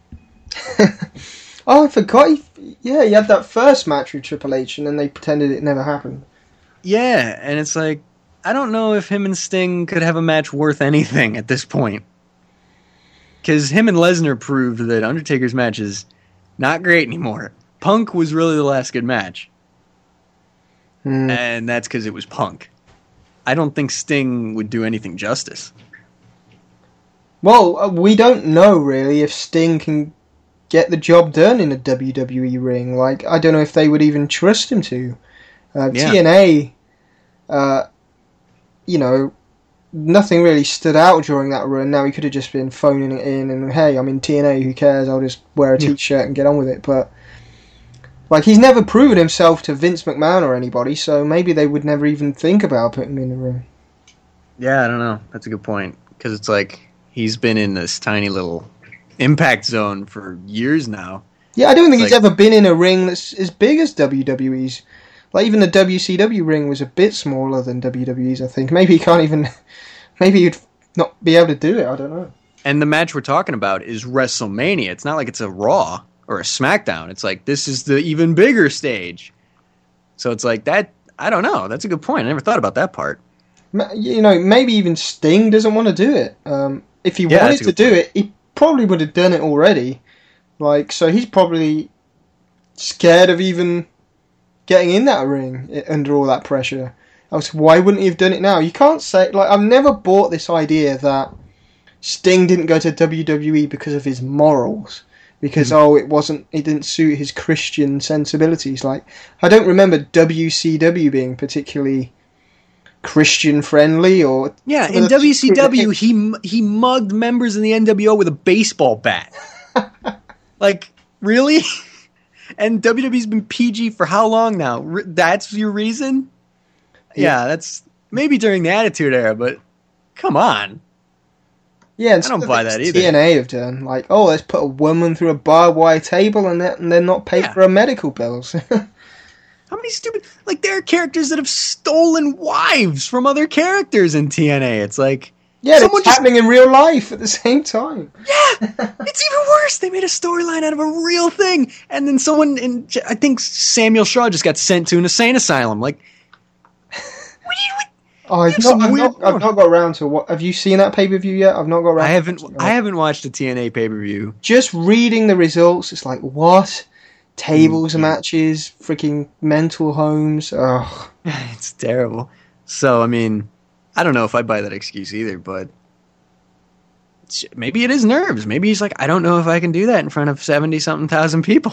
oh, I forgot. He, yeah, he had that first match with Triple H, and then they pretended it never happened. Yeah, and it's like, I don't know if him and Sting could have a match worth anything at this point. Because him and Lesnar proved that Undertaker's match is not great anymore. Punk was really the last good match. Hmm. And that's because it was Punk. I don't think Sting would do anything justice. Well, uh, we don't know really if Sting can get the job done in a W W E ring. Like, I don't know if they would even trust him to. Uh, Yeah. T N A, uh, you know, nothing really stood out during that run. Now he could have just been phoning it in and, hey, I'm in T N A, who cares? I'll just wear a Yeah. t-shirt and get on with it. But, like, he's never proven himself to Vince McMahon or anybody, so maybe they would never even think about putting him in the ring. Yeah, I don't know. That's a good point. Because it's like, he's been in this tiny little impact zone for years now. Yeah, I don't think Like- he's ever been in a ring that's as big as W W E's. Like, even the W C W ring was a bit smaller than W W E's, I think. Maybe he can't even... Maybe he'd not be able to do it, I don't know. And the match we're talking about is WrestleMania. It's not like it's a Raw or a SmackDown. It's like, this is the even bigger stage. So it's like, that, I don't know. That's a good point. I never thought about that part. Ma- You know, maybe even Sting doesn't want to do it. Um, if he Yeah, wanted that's a to good do point. it, he probably would have done it already. Like, so he's probably scared of even getting in that ring i- under all that pressure. Else, why wouldn't he have done it now? You can't say, like, I've never bought this idea that Sting didn't go to W W E because of his morals. Because, Hmm. oh, it wasn't, it didn't suit his Christian sensibilities. Like, I don't remember W C W being particularly Christian friendly or... Yeah, Well, in that's- W C W, he m- he mugged members in the N W O with a baseball bat. Like, really? And W W E's been P G for how long now? Re- that's your reason? Yeah, that's maybe during the Attitude Era, but come on. Yeah, and I don't stuff buy that that either. T N A have done, like, oh, let's put a woman through a barbed wire table and then and then not pay Yeah. for her medical bills. How many stupid... Like, there are characters that have stolen wives from other characters in T N A. It's like... Yeah, Someone it's just- happening in real life at the same time. Yeah, it's even worse. They made a storyline out of a real thing, and then someone in I think Samuel Shaw just got sent to an insane asylum. Like, what do you? What, Oh, I've There's not, some I've, weird- not, I've not got around to what. Have you seen that pay per view yet? I've not got around. I to haven't. watching it. I haven't watched a T N A pay per view. Just reading the results, it's like what tables Mm-hmm. matches, freaking mental homes. Ugh. It's terrible. So I mean, I don't know if I buy that excuse either, but it's- maybe it is nerves. Maybe he's like, I don't know if I can do that in front of seventy something thousand people.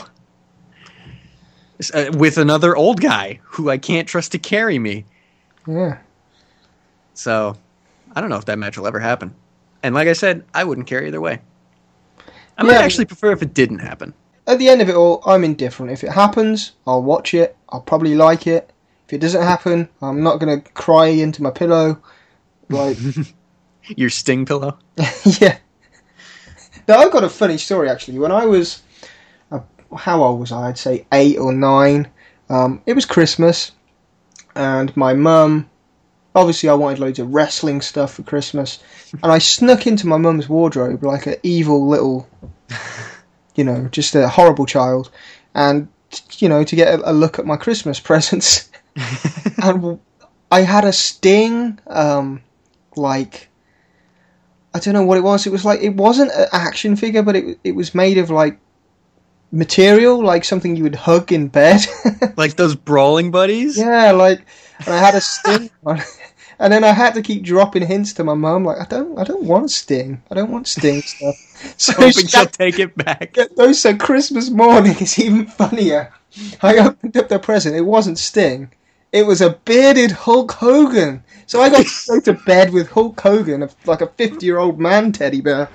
Uh, with another old guy who I can't trust to carry me. Yeah. So, I don't know if that match will ever happen. And like I said, I wouldn't care either way. I might Yeah. actually prefer if it didn't happen. At the end of it all, I'm indifferent. If it happens, I'll watch it. I'll probably like it. If it doesn't happen, I'm not gonna cry into my pillow. Like, Your Sting pillow? yeah. Now I've got a funny story actually. When I was, uh, how old was I? I'd say eight or nine. Um, it was Christmas, and my mum. Obviously, I wanted loads of wrestling stuff for Christmas, and I snuck into my mum's wardrobe like an evil little, you know, just a horrible child, and you know, to get a, a look at my Christmas presents. And I had a Sting, um, like, I don't know what it was. It was like, it wasn't an action figure, but it it was made of like material, like something you would hug in bed. Like those brawling buddies? Yeah, like, and I had a Sting on. And then I had to keep dropping hints to my mum, like, I don't, I don't want Sting. I don't want Sting stuff. So Hoping she she'll had, take it back. those said Christmas morning is even funnier. I opened up the present. It wasn't Sting. It was a bearded Hulk Hogan. So I got to go to bed with Hulk Hogan, like a fifty-year-old man teddy bear.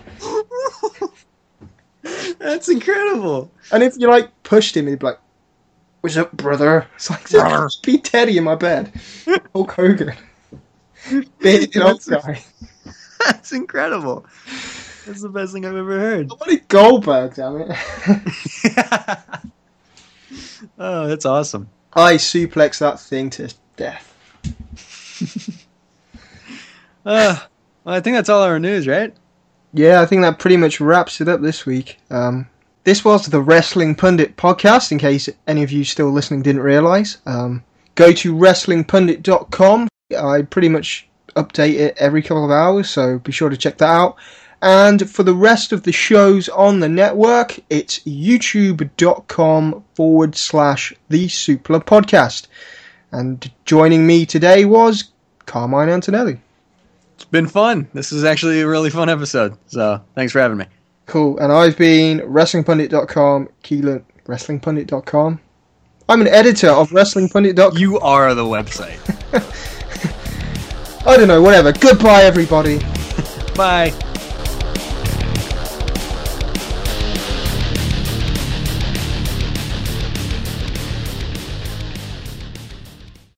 That's incredible. And if you like pushed him, he'd be like, "What's up, brother?" It's like there's Pete Teddy in my bed. Hulk Hogan, bearded old guy. That's incredible. That's the best thing I've ever heard. I wanted Goldberg, damn it. Oh, that's awesome. I suplex that thing to death. Uh, well, I think that's all our news, right? Yeah, I think that pretty much wraps it up this week. Um, this was the Wrestling Pundit podcast, in case any of you still listening didn't realise. Um, go to wrestling pundit dot com. I pretty much update it every couple of hours, so be sure to check that out. And for the rest of the shows on the network, it's youtube.com forward slash the Supla podcast. And joining me today was Carmine Antonelli. It's been fun. This is actually a really fun episode. So thanks for having me. Cool. And I've been wrestling pundit dot com, Keelan, wrestling pundit dot com. I'm an editor of wrestling pundit dot com. You are the website. I don't know, whatever. Goodbye, everybody. Bye.